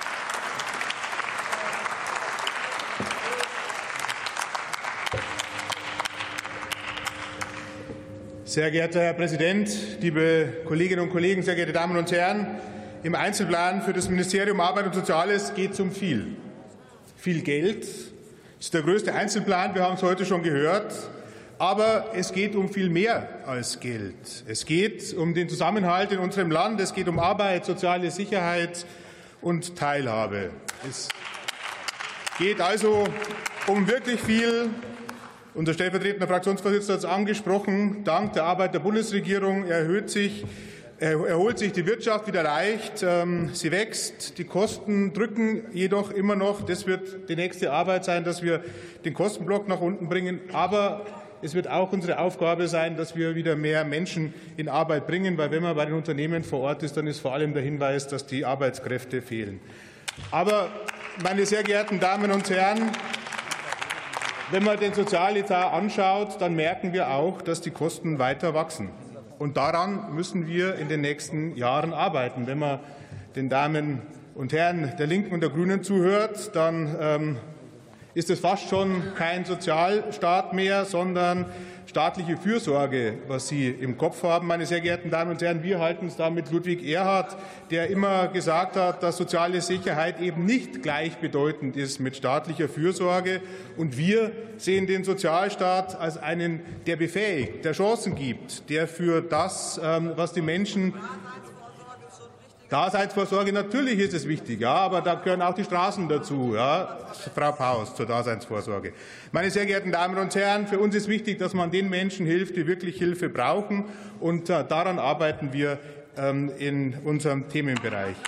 Sehr geehrter Herr Präsident, liebe Kolleginnen und Kollegen, sehr geehrte Damen und Herren! Im Einzelplan für das Ministerium Arbeit und Soziales geht es um viel. Viel Geld. Das ist der größte Einzelplan, wir haben es heute schon gehört. Aber es geht um viel mehr als Geld. Es geht um den Zusammenhalt in unserem Land. Es geht um Arbeit, soziale Sicherheit und Teilhabe. Es geht also um wirklich viel. Unser stellvertretender Fraktionsvorsitzender hat es angesprochen. Dank der Arbeit der Bundesregierung erhöht sich erholt sich die Wirtschaft wieder leicht, sie wächst, die Kosten drücken jedoch immer noch. Das wird die nächste Arbeit sein, dass wir den Kostenblock nach unten bringen. Aber es wird auch unsere Aufgabe sein, dass wir wieder mehr Menschen in Arbeit bringen, weil wenn man bei den Unternehmen vor Ort ist, dann ist vor allem der Hinweis, dass die Arbeitskräfte fehlen. Aber, meine sehr geehrten Damen und Herren, wenn man den Sozialetat anschaut, dann merken wir auch, dass die Kosten weiter wachsen. Und daran müssen wir in den nächsten Jahren arbeiten. Wenn man den Damen und Herren der Linken und der Grünen zuhört, dann ist es fast schon kein Sozialstaat mehr, sondern staatliche Fürsorge, was Sie im Kopf haben. Meine sehr geehrten Damen und Herren, wir halten es da mit Ludwig Erhard, der immer gesagt hat, dass soziale Sicherheit eben nicht gleichbedeutend ist mit staatlicher Fürsorge. Und wir sehen den Sozialstaat als einen, der befähigt, der Chancen gibt, der für das, was die Menschen Daseinsvorsorge, natürlich ist es wichtig, ja, aber da gehören auch die Straßen dazu, ja, Frau Paus, zur Daseinsvorsorge. Meine sehr geehrten Damen und Herren, für uns ist wichtig, dass man den Menschen hilft, die wirklich Hilfe brauchen, und daran arbeiten wir in unserem Themenbereich.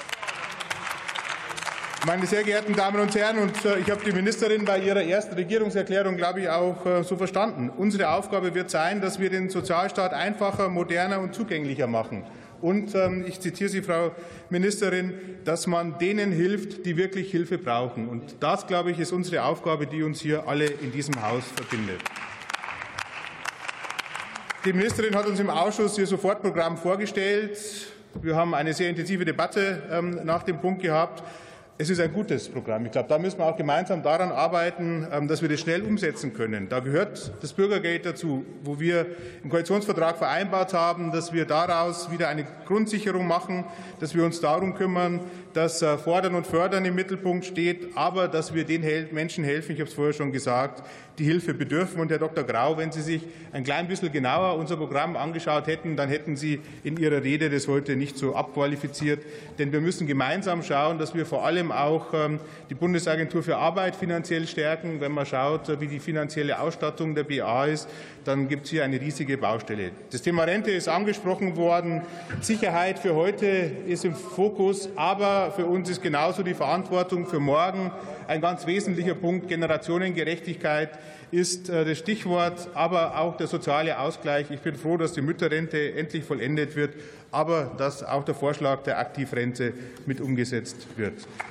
Meine sehr geehrten Damen und Herren, und ich habe die Ministerin bei ihrer ersten Regierungserklärung, glaube ich, auch so verstanden. Unsere Aufgabe wird sein, dass wir den Sozialstaat einfacher, moderner und zugänglicher machen. Und ich zitiere Sie, Frau Ministerin, dass man denen hilft, die wirklich Hilfe brauchen. Und das, glaube ich, ist unsere Aufgabe, die uns hier alle in diesem Haus verbindet. Die Ministerin hat uns im Ausschuss ihr Sofortprogramm vorgestellt. Wir haben eine sehr intensive Debatte nach dem Punkt gehabt. Es ist ein gutes Programm. Ich glaube, da müssen wir auch gemeinsam daran arbeiten, dass wir das schnell umsetzen können. Da gehört das Bürgergeld dazu, wo wir im Koalitionsvertrag vereinbart haben, dass wir daraus wieder eine Grundsicherung machen, dass wir uns darum kümmern, dass Fordern und Fördern im Mittelpunkt steht, aber dass wir den Menschen helfen, ich habe es vorher schon gesagt, die Hilfe bedürfen. Und Herr Dr. Grau, wenn Sie sich ein klein bisschen genauer unser Programm angeschaut hätten, dann hätten Sie in Ihrer Rede das heute nicht so abqualifiziert. Denn wir müssen gemeinsam schauen, dass wir vor allem auch die Bundesagentur für Arbeit finanziell stärken. Wenn man schaut, wie die finanzielle Ausstattung der BA ist, dann gibt es hier eine riesige Baustelle. Das Thema Rente ist angesprochen worden. Sicherheit für heute ist im Fokus, aber für uns ist genauso die Verantwortung für morgen ein ganz wesentlicher Punkt. Generationengerechtigkeit ist das Stichwort, aber auch der soziale Ausgleich. Ich bin froh, dass die Mütterrente endlich vollendet wird, aber dass auch der Vorschlag der Aktivrente mit umgesetzt wird.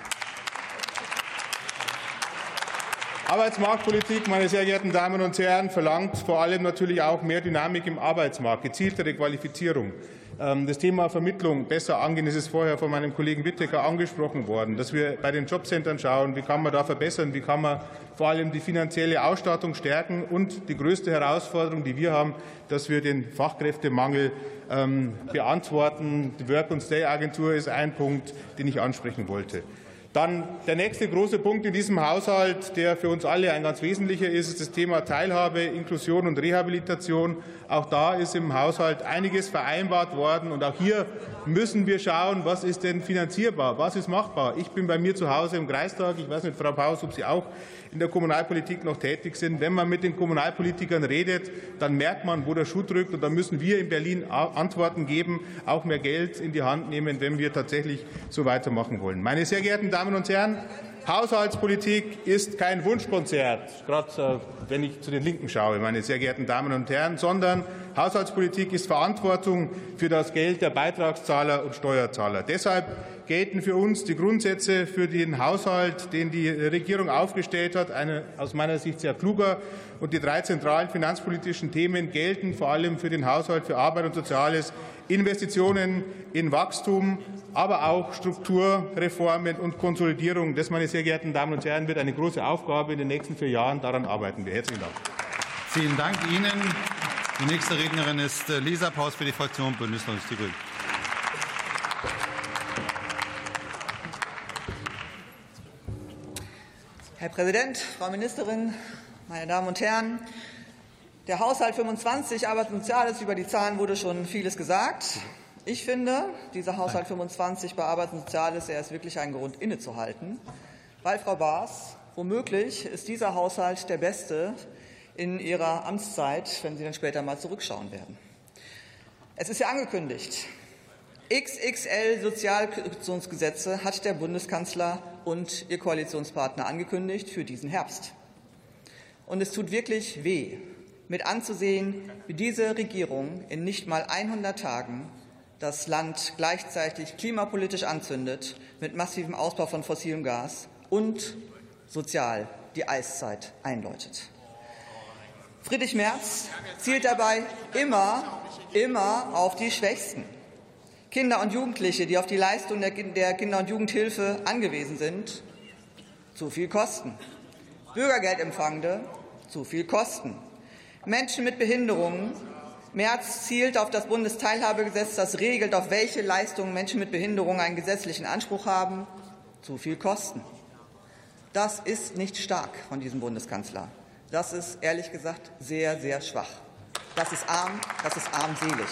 Arbeitsmarktpolitik, meine sehr geehrten Damen und Herren, verlangt vor allem natürlich auch mehr Dynamik im Arbeitsmarkt, gezieltere Qualifizierung. Das Thema Vermittlung besser angehen, das ist vorher von meinem Kollegen Wittecker angesprochen worden, dass wir bei den Jobcentern schauen, wie kann man da verbessern, wie kann man vor allem die finanzielle Ausstattung stärken, und die größte Herausforderung, die wir haben, dass wir den Fachkräftemangel beantworten. Die Work-and-Stay-Agentur ist ein Punkt, den ich ansprechen wollte. Dann der nächste große Punkt in diesem Haushalt, der für uns alle ein ganz wesentlicher ist, ist das Thema Teilhabe, Inklusion und Rehabilitation. Auch da ist im Haushalt einiges vereinbart worden. Und auch hier müssen wir schauen, was ist denn finanzierbar, was ist machbar. Ich bin bei mir zu Hause im Kreistag. Ich weiß nicht, Frau Paus, ob Sie auch in der Kommunalpolitik noch tätig sind. Wenn man mit den Kommunalpolitikern redet, dann merkt man, wo der Schuh drückt. Und da müssen wir in Berlin Antworten geben, auch mehr Geld in die Hand nehmen, wenn wir tatsächlich so weitermachen wollen. Meine sehr geehrten Damen und Herren, Haushaltspolitik ist kein Wunschkonzert, gerade wenn ich zu den Linken schaue, meine sehr geehrten Damen und Herren, sondern Haushaltspolitik ist Verantwortung für das Geld der Beitragszahler und Steuerzahler. Deshalb gelten für uns die Grundsätze für den Haushalt, den die Regierung aufgestellt hat, ein aus meiner Sicht sehr kluger. Und die 3 zentralen finanzpolitischen Themen gelten vor allem für den Haushalt für Arbeit und Soziales: Investitionen in Wachstum, aber auch Strukturreformen und Konsolidierung. Das, meine sehr geehrten Damen und Herren, wird eine große Aufgabe in den nächsten 4 Jahren. Daran arbeiten wir. Herzlichen Dank. Vielen Dank Ihnen. Die nächste Rednerin ist Lisa Paus für die Fraktion Bündnis 90 Die Grünen. Herr Präsident, Frau Ministerin, meine Damen und Herren! Der Haushalt 25, Arbeit und Soziales, über die Zahlen wurde schon vieles gesagt. Ich finde, dieser Haushalt 25 bei Arbeit und Soziales, er ist wirklich ein Grund, innezuhalten, weil, Frau Baas, womöglich ist dieser Haushalt der beste in Ihrer Amtszeit, wenn Sie dann später mal zurückschauen werden. Es ist ja angekündigt, XXL Sozialkürzungsgesetze hat der Bundeskanzler und Ihr Koalitionspartner angekündigt für diesen Herbst. Und es tut wirklich weh, mit anzusehen, wie diese Regierung in nicht mal 100 Tagen das Land gleichzeitig klimapolitisch anzündet, mit massivem Ausbau von fossilem Gas und sozial die Eiszeit einläutet. Friedrich Merz zielt dabei immer auf die Schwächsten. Kinder und Jugendliche, die auf die Leistung der Kinder- und Jugendhilfe angewiesen sind, zu viel Kosten. Bürgergeldempfangende, zu viel Kosten. Menschen mit Behinderungen. Merz zielt auf das Bundesteilhabegesetz, das regelt, auf welche Leistungen Menschen mit Behinderungen einen gesetzlichen Anspruch haben, zu viel Kosten. Das ist nicht stark von diesem Bundeskanzler. Das ist ehrlich gesagt sehr, sehr schwach. Das ist armselig.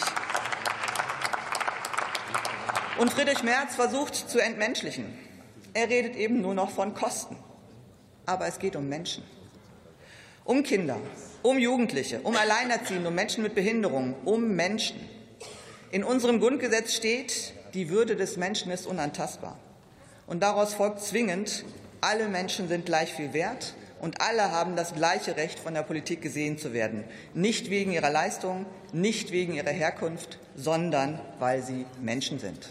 Und Friedrich Merz versucht zu entmenschlichen. Er redet eben nur noch von Kosten. Aber es geht um Menschen. Um Kinder, um Jugendliche, um Alleinerziehende, um Menschen mit Behinderungen, um Menschen. In unserem Grundgesetz steht, die Würde des Menschen ist unantastbar. Und daraus folgt zwingend, alle Menschen sind gleich viel wert und alle haben das gleiche Recht, von der Politik gesehen zu werden. Nicht wegen ihrer Leistung, nicht wegen ihrer Herkunft, sondern weil sie Menschen sind.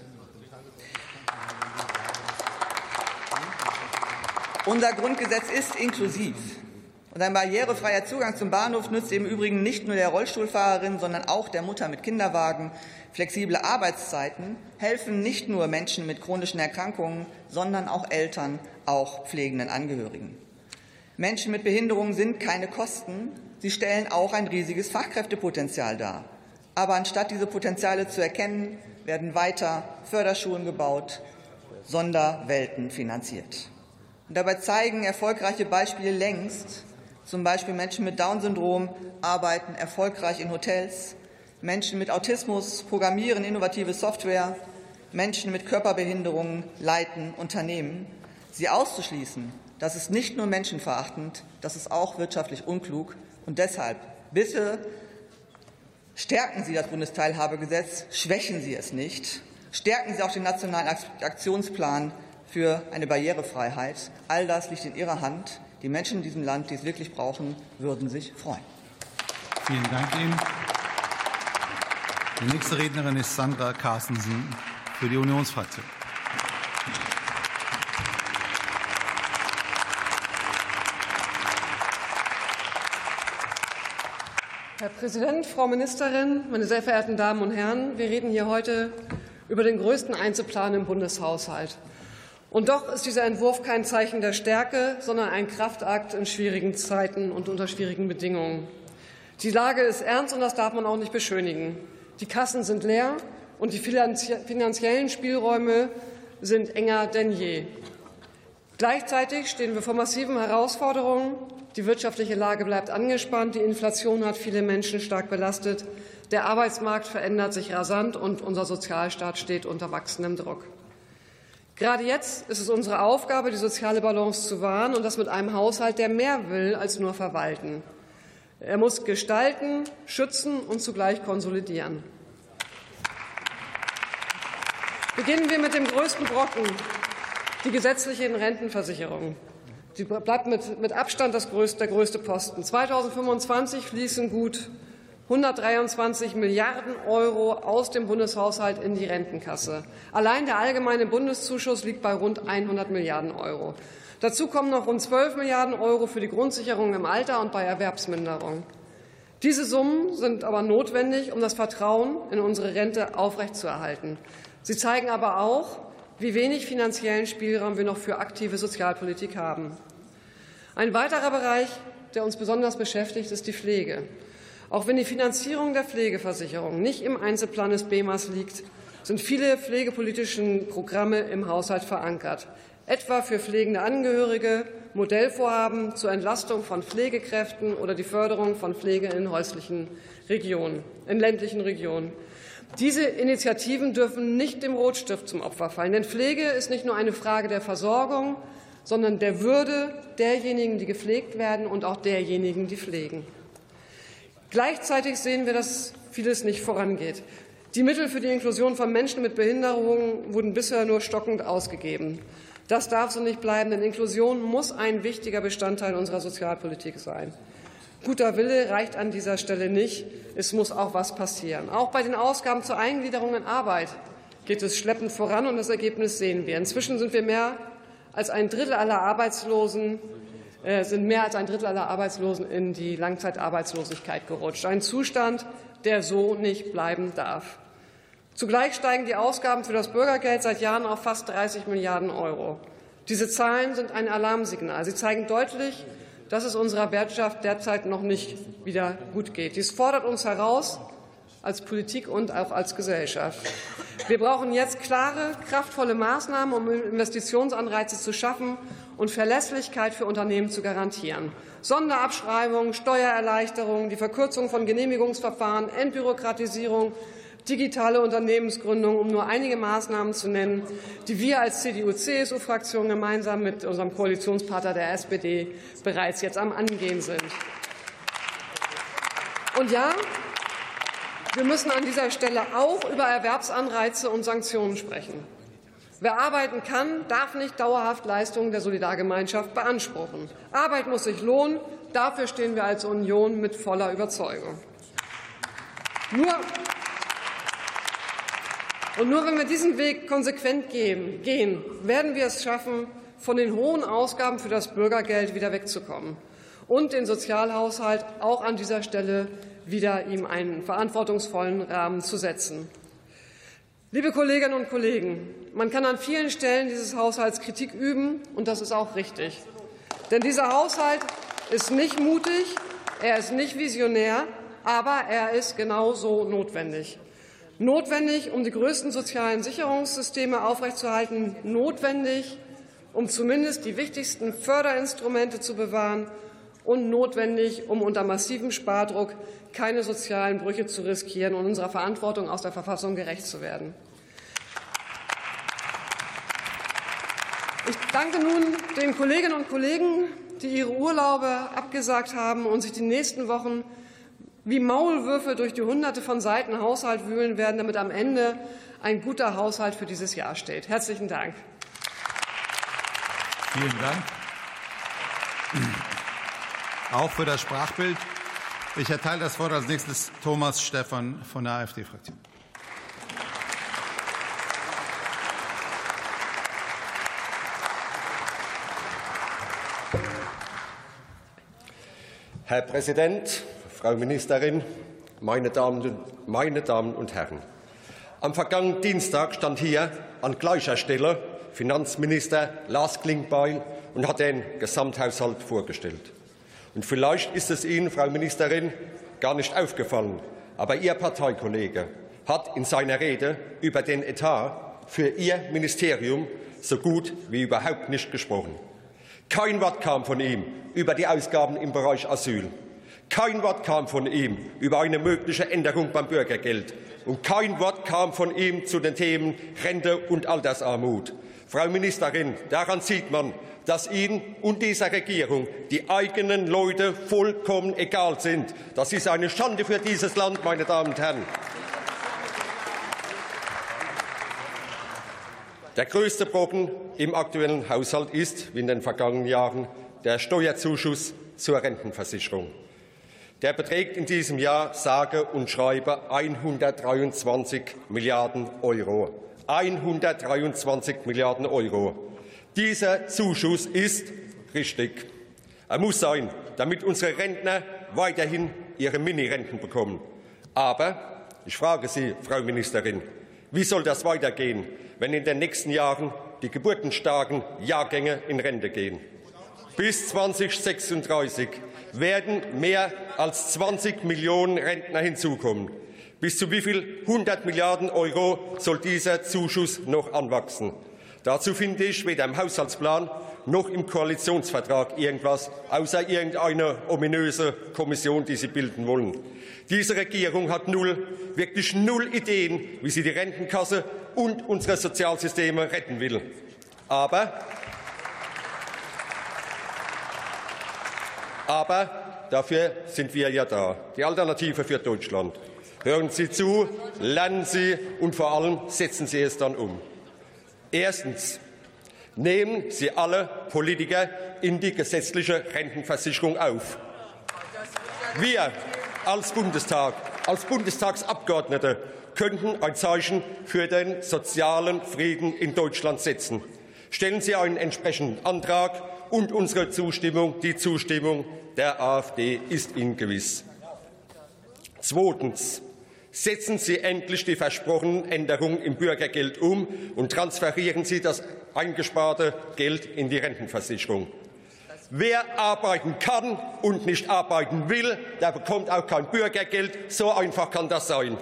Unser Grundgesetz ist inklusiv. Und ein barrierefreier Zugang zum Bahnhof nützt im Übrigen nicht nur der Rollstuhlfahrerin, sondern auch der Mutter mit Kinderwagen. Flexible Arbeitszeiten helfen nicht nur Menschen mit chronischen Erkrankungen, sondern auch Eltern, auch pflegenden Angehörigen. Menschen mit Behinderungen sind keine Kosten. Sie stellen auch ein riesiges Fachkräftepotenzial dar. Aber anstatt diese Potenziale zu erkennen, werden weiter Förderschulen gebaut, Sonderwelten finanziert. Und dabei zeigen erfolgreiche Beispiele längst, zum Beispiel Menschen mit Down-Syndrom arbeiten erfolgreich in Hotels, Menschen mit Autismus programmieren innovative Software, Menschen mit Körperbehinderungen leiten Unternehmen. Sie auszuschließen, das ist nicht nur menschenverachtend, das ist auch wirtschaftlich unklug. Und deshalb bitte stärken Sie das Bundesteilhabegesetz, schwächen Sie es nicht, stärken Sie auch den nationalen Aktionsplan für eine Barrierefreiheit. All das liegt in Ihrer Hand. Die Menschen in diesem Land, die es wirklich brauchen, würden sich freuen. Vielen Dank Ihnen. Die nächste Rednerin ist Sandra Carstensen für die Unionsfraktion. Herr Präsident, Frau Ministerin, meine sehr verehrten Damen und Herren! Wir reden hier heute über den größten Einzelplan im Bundeshaushalt. Und doch ist dieser Entwurf kein Zeichen der Stärke, sondern ein Kraftakt in schwierigen Zeiten und unter schwierigen Bedingungen. Die Lage ist ernst und das darf man auch nicht beschönigen. Die Kassen sind leer und die finanziellen Spielräume sind enger denn je. Gleichzeitig stehen wir vor massiven Herausforderungen. Die wirtschaftliche Lage bleibt angespannt, die Inflation hat viele Menschen stark belastet, der Arbeitsmarkt verändert sich rasant und unser Sozialstaat steht unter wachsendem Druck. Gerade jetzt ist es unsere Aufgabe, die soziale Balance zu wahren, und das mit einem Haushalt, der mehr will als nur verwalten. Er muss gestalten, schützen und zugleich konsolidieren. Beginnen wir mit dem größten Brocken, die gesetzliche Rentenversicherung. Sie bleibt mit Abstand der größte Posten. 2025 fließen gut 123 Milliarden € aus dem Bundeshaushalt in die Rentenkasse. Allein der allgemeine Bundeszuschuss liegt bei rund 100 Milliarden €. Dazu kommen noch rund 12 Milliarden € für die Grundsicherung im Alter und bei Erwerbsminderung. Diese Summen sind aber notwendig, um das Vertrauen in unsere Rente aufrechtzuerhalten. Sie zeigen aber auch, wie wenig finanziellen Spielraum wir noch für aktive Sozialpolitik haben. Ein weiterer Bereich, der uns besonders beschäftigt, ist die Pflege. Auch wenn die Finanzierung der Pflegeversicherung nicht im Einzelplan des BEMAS liegt, sind viele pflegepolitische Programme im Haushalt verankert, etwa für pflegende Angehörige, Modellvorhaben zur Entlastung von Pflegekräften oder die Förderung von Pflege in ländlichen Regionen. Diese Initiativen dürfen nicht dem Rotstift zum Opfer fallen, denn Pflege ist nicht nur eine Frage der Versorgung, sondern der Würde derjenigen, die gepflegt werden, und auch derjenigen, die pflegen. Gleichzeitig sehen wir, dass vieles nicht vorangeht. Die Mittel für die Inklusion von Menschen mit Behinderungen wurden bisher nur stockend ausgegeben. Das darf so nicht bleiben, denn Inklusion muss ein wichtiger Bestandteil unserer Sozialpolitik sein. Guter Wille reicht an dieser Stelle nicht. Es muss auch was passieren. Auch bei den Ausgaben zur Eingliederung in Arbeit geht es schleppend voran, und das Ergebnis sehen wir. Inzwischen sind mehr als ein Drittel aller Arbeitslosen in die Langzeitarbeitslosigkeit gerutscht. Ein Zustand, der so nicht bleiben darf. Zugleich steigen die Ausgaben für das Bürgergeld seit Jahren auf fast 30 Milliarden €. Diese Zahlen sind ein Alarmsignal. Sie zeigen deutlich, dass es unserer Wirtschaft derzeit noch nicht wieder gut geht. Dies fordert uns heraus als Politik und auch als Gesellschaft. Wir brauchen jetzt klare, kraftvolle Maßnahmen, um Investitionsanreize zu schaffen und Verlässlichkeit für Unternehmen zu garantieren. Sonderabschreibungen, Steuererleichterungen, die Verkürzung von Genehmigungsverfahren, Entbürokratisierung, digitale Unternehmensgründung, um nur einige Maßnahmen zu nennen, die wir als CDU-CSU-Fraktion gemeinsam mit unserem Koalitionspartner der SPD bereits jetzt am Angehen sind. Und ja, wir müssen an dieser Stelle auch über Erwerbsanreize und Sanktionen sprechen. Wer arbeiten kann, darf nicht dauerhaft Leistungen der Solidargemeinschaft beanspruchen. Arbeit muss sich lohnen. Dafür stehen wir als Union mit voller Überzeugung. Nur wenn wir diesen Weg konsequent gehen, werden wir es schaffen, von den hohen Ausgaben für das Bürgergeld wieder wegzukommen und den Sozialhaushalt auch an dieser Stelle wieder ihm einen verantwortungsvollen Rahmen zu setzen. Liebe Kolleginnen und Kollegen, man kann an vielen Stellen dieses Haushalts Kritik üben, und das ist auch richtig. Denn dieser Haushalt ist nicht mutig, er ist nicht visionär, aber er ist genauso notwendig. Notwendig, um die größten sozialen Sicherungssysteme aufrechtzuerhalten, notwendig, um zumindest die wichtigsten Förderinstrumente zu bewahren, und notwendig, um unter massivem Spardruck keine sozialen Brüche zu riskieren und unserer Verantwortung aus der Verfassung gerecht zu werden. Ich danke nun den Kolleginnen und Kollegen, die ihre Urlaube abgesagt haben und sich die nächsten Wochen wie Maulwürfe durch die Hunderte von Seiten Haushalt wühlen werden, damit am Ende ein guter Haushalt für dieses Jahr steht. Herzlichen Dank. Vielen Dank. Auch für das Sprachbild. Ich erteile das Wort als nächstes Thomas Stephan von der AfD-Fraktion. Herr Präsident, Frau Ministerin, meine Damen und Herren! Am vergangenen Dienstag stand hier an gleicher Stelle Finanzminister Lars Klingbeil und hat den Gesamthaushalt vorgestellt. Und vielleicht ist es Ihnen, Frau Ministerin, gar nicht aufgefallen, aber Ihr Parteikollege hat in seiner Rede über den Etat für Ihr Ministerium so gut wie überhaupt nicht gesprochen. Kein Wort kam von ihm über die Ausgaben im Bereich Asyl. Kein Wort kam von ihm über eine mögliche Änderung beim Bürgergeld. Und kein Wort kam von ihm zu den Themen Rente und Altersarmut. Frau Ministerin, daran sieht man, dass Ihnen und dieser Regierung die eigenen Leute vollkommen egal sind. Das ist eine Schande für dieses Land, meine Damen und Herren. Der größte Brocken im aktuellen Haushalt ist, wie in den vergangenen Jahren, der Steuerzuschuss zur Rentenversicherung. Der beträgt in diesem Jahr sage und schreibe 123 Milliarden €. 123 Milliarden €. Dieser Zuschuss ist richtig. Er muss sein, damit unsere Rentner weiterhin ihre Minirenten bekommen. Aber ich frage Sie, Frau Ministerin, wie soll das weitergehen, wenn in den nächsten Jahren die geburtenstarken Jahrgänge in Rente gehen? Bis 2036 werden mehr als 20 Millionen Rentner hinzukommen. Bis zu wie viel 100 Milliarden € soll dieser Zuschuss noch anwachsen? Dazu finde ich weder im Haushaltsplan noch im Koalitionsvertrag irgendwas, außer irgendeine ominöse Kommission, die Sie bilden wollen. Diese Regierung hat wirklich null Ideen, wie sie die Rentenkasse und unsere Sozialsysteme retten will. Aber dafür sind wir ja da, die Alternative für Deutschland. Hören Sie zu, lernen Sie und vor allem setzen Sie es dann um. Erstens. Nehmen Sie alle Politiker in die gesetzliche Rentenversicherung auf. Wir als Bundestag, als Bundestagsabgeordnete könnten ein Zeichen für den sozialen Frieden in Deutschland setzen. Stellen Sie einen entsprechenden Antrag und unsere Zustimmung, die Zustimmung der AfD ist Ihnen gewiss. Zweitens. Setzen Sie endlich die versprochenen Änderungen im Bürgergeld um und transferieren Sie das eingesparte Geld in die Rentenversicherung. Wer arbeiten kann und nicht arbeiten will, der bekommt auch kein Bürgergeld. So einfach kann das sein.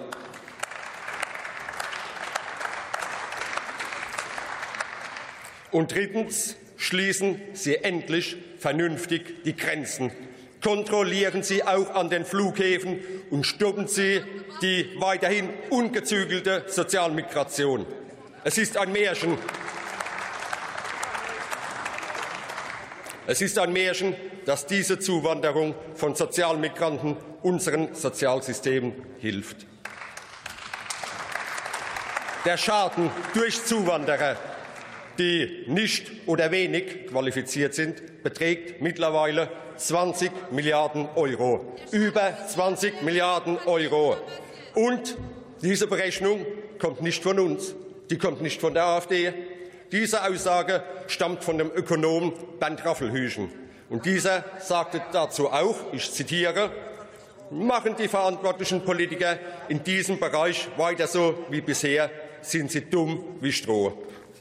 Und drittens. Schließen Sie endlich vernünftig die Grenzen. Kontrollieren Sie auch an den Flughäfen und stoppen Sie die weiterhin ungezügelte Sozialmigration. Es ist ein Märchen. Es ist ein Märchen, dass diese Zuwanderung von Sozialmigranten unseren Sozialsystemen hilft. Der Schaden durch Zuwanderer, die nicht oder wenig qualifiziert sind, beträgt mittlerweile 20 Milliarden Euro. Über 20 Milliarden Euro. Und diese Berechnung kommt nicht von uns. Die kommt nicht von der AfD. Diese Aussage stammt von dem Ökonom Bernd Raffelhüschen. Und dieser sagte dazu auch, ich zitiere, machen die verantwortlichen Politiker in diesem Bereich weiter so wie bisher, sind sie dumm wie Stroh.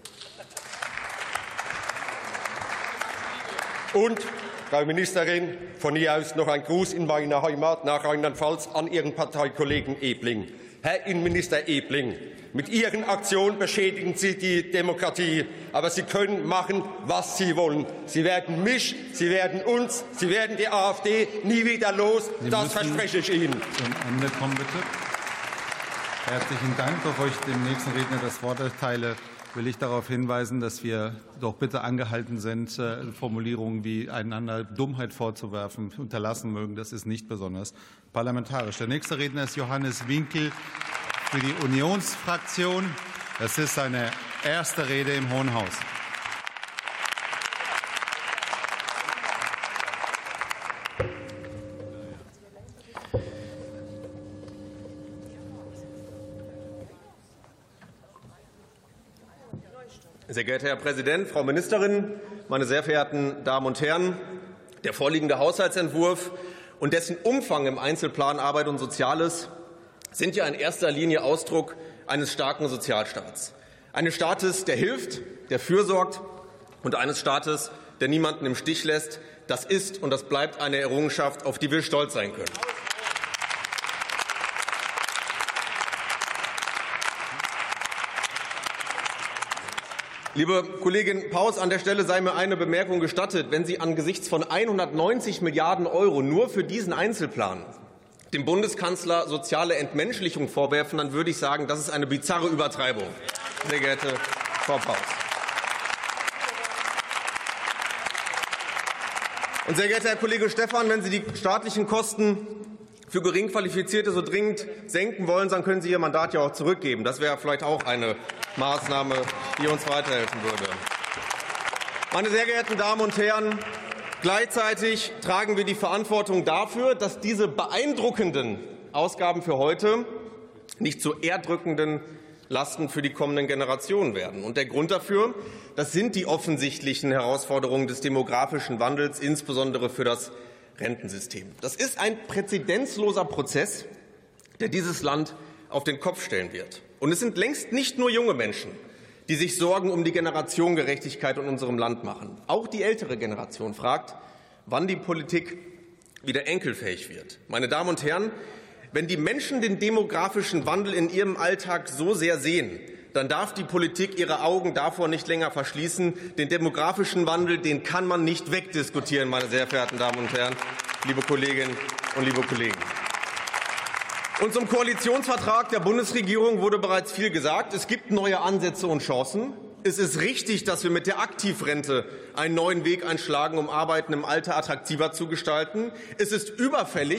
Und, Frau Ministerin, von hier aus noch ein Gruß in meine Heimat nach Rheinland-Pfalz an Ihren Parteikollegen Ebling. Herr Innenminister Ebling, mit Ihren Aktionen beschädigen Sie die Demokratie. Aber Sie können machen, was Sie wollen. Sie werden mich, Sie werden uns, Sie werden die AfD nie wieder los. Das verspreche ich Ihnen. Zum Ende kommen, bitte. Herzlichen Dank. Bevor ich dem nächsten Redner das Wort erteile, will ich darauf hinweisen, dass wir doch bitte angehalten sind, Formulierungen wie einander Dummheit vorzuwerfen, unterlassen mögen. Das ist nicht besonders parlamentarisch. Der nächste Redner ist Johannes Winkel für die Unionsfraktion. Das ist seine erste Rede im Hohen Haus. Sehr geehrter Herr Präsident, Frau Ministerin, meine sehr verehrten Damen und Herren! Der vorliegende Haushaltsentwurf und dessen Umfang im Einzelplan Arbeit und Soziales sind ja in erster Linie Ausdruck eines starken Sozialstaats. Eines Staates, der hilft, der fürsorgt und eines Staates, der niemanden im Stich lässt. Das ist und das bleibt eine Errungenschaft, auf die wir stolz sein können. Liebe Kollegin Paus, an der Stelle sei mir eine Bemerkung gestattet. Wenn Sie angesichts von 190 Milliarden € nur für diesen Einzelplan dem Bundeskanzler soziale Entmenschlichung vorwerfen, dann würde ich sagen, das ist eine bizarre Übertreibung. Sehr geehrte Frau Paus. Und sehr geehrter Herr Kollege Stephan, wenn Sie die staatlichen Kosten für Geringqualifizierte so dringend senken wollen, dann können Sie Ihr Mandat ja auch zurückgeben. Das wäre vielleicht auch eine Maßnahme, die uns weiterhelfen würde. Meine sehr geehrten Damen und Herren, gleichzeitig tragen wir die Verantwortung dafür, dass diese beeindruckenden Ausgaben für heute nicht zu erdrückenden Lasten für die kommenden Generationen werden. Und der Grund dafür, das sind die offensichtlichen Herausforderungen des demografischen Wandels, insbesondere für das Rentensystem. Das ist ein präzedenzloser Prozess, der dieses Land auf den Kopf stellen wird. Und es sind längst nicht nur junge Menschen, die sich Sorgen um die Generationengerechtigkeit in unserem Land machen. Auch die ältere Generation fragt, wann die Politik wieder enkelfähig wird. Meine Damen und Herren, wenn die Menschen den demografischen Wandel in ihrem Alltag so sehr sehen, dann darf die Politik ihre Augen davor nicht länger verschließen. Den demografischen Wandel, den kann man nicht wegdiskutieren, meine sehr verehrten Damen und Herren, liebe Kolleginnen und liebe Kollegen. Und zum Koalitionsvertrag der Bundesregierung wurde bereits viel gesagt. Es gibt neue Ansätze und Chancen. Es ist richtig, dass wir mit der Aktivrente einen neuen Weg einschlagen, um Arbeiten im Alter attraktiver zu gestalten. Es ist überfällig,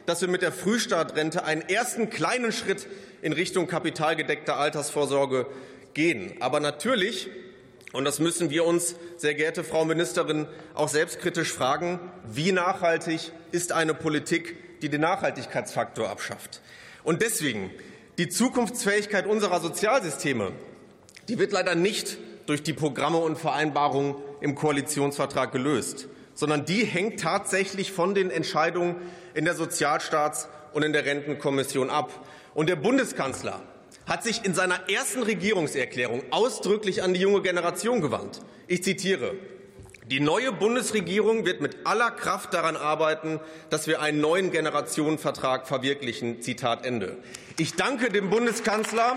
dass wir mit der Frühstartrente einen ersten kleinen Schritt in Richtung kapitalgedeckter Altersvorsorge gehen. Aber natürlich, und das müssen wir uns, sehr geehrte Frau Ministerin, auch selbstkritisch fragen, wie nachhaltig ist eine Politik, die den Nachhaltigkeitsfaktor abschafft? Und deswegen, die Zukunftsfähigkeit unserer Sozialsysteme, die wird leider nicht durch die Programme und Vereinbarungen im Koalitionsvertrag gelöst, sondern die hängt tatsächlich von den Entscheidungen in der Sozialstaats- und in der Rentenkommission ab. Und der Bundeskanzler hat sich in seiner ersten Regierungserklärung ausdrücklich an die junge Generation gewandt. Ich zitiere: Die neue Bundesregierung wird mit aller Kraft daran arbeiten, dass wir einen neuen Generationenvertrag verwirklichen. Zitat Ende. Ich danke dem Bundeskanzler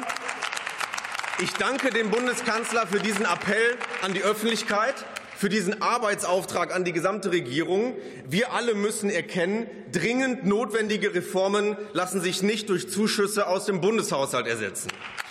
für diesen Appell an die Öffentlichkeit, für diesen Arbeitsauftrag an die gesamte Regierung. Wir alle müssen erkennen, dringend notwendige Reformen lassen sich nicht durch Zuschüsse aus dem Bundeshaushalt ersetzen.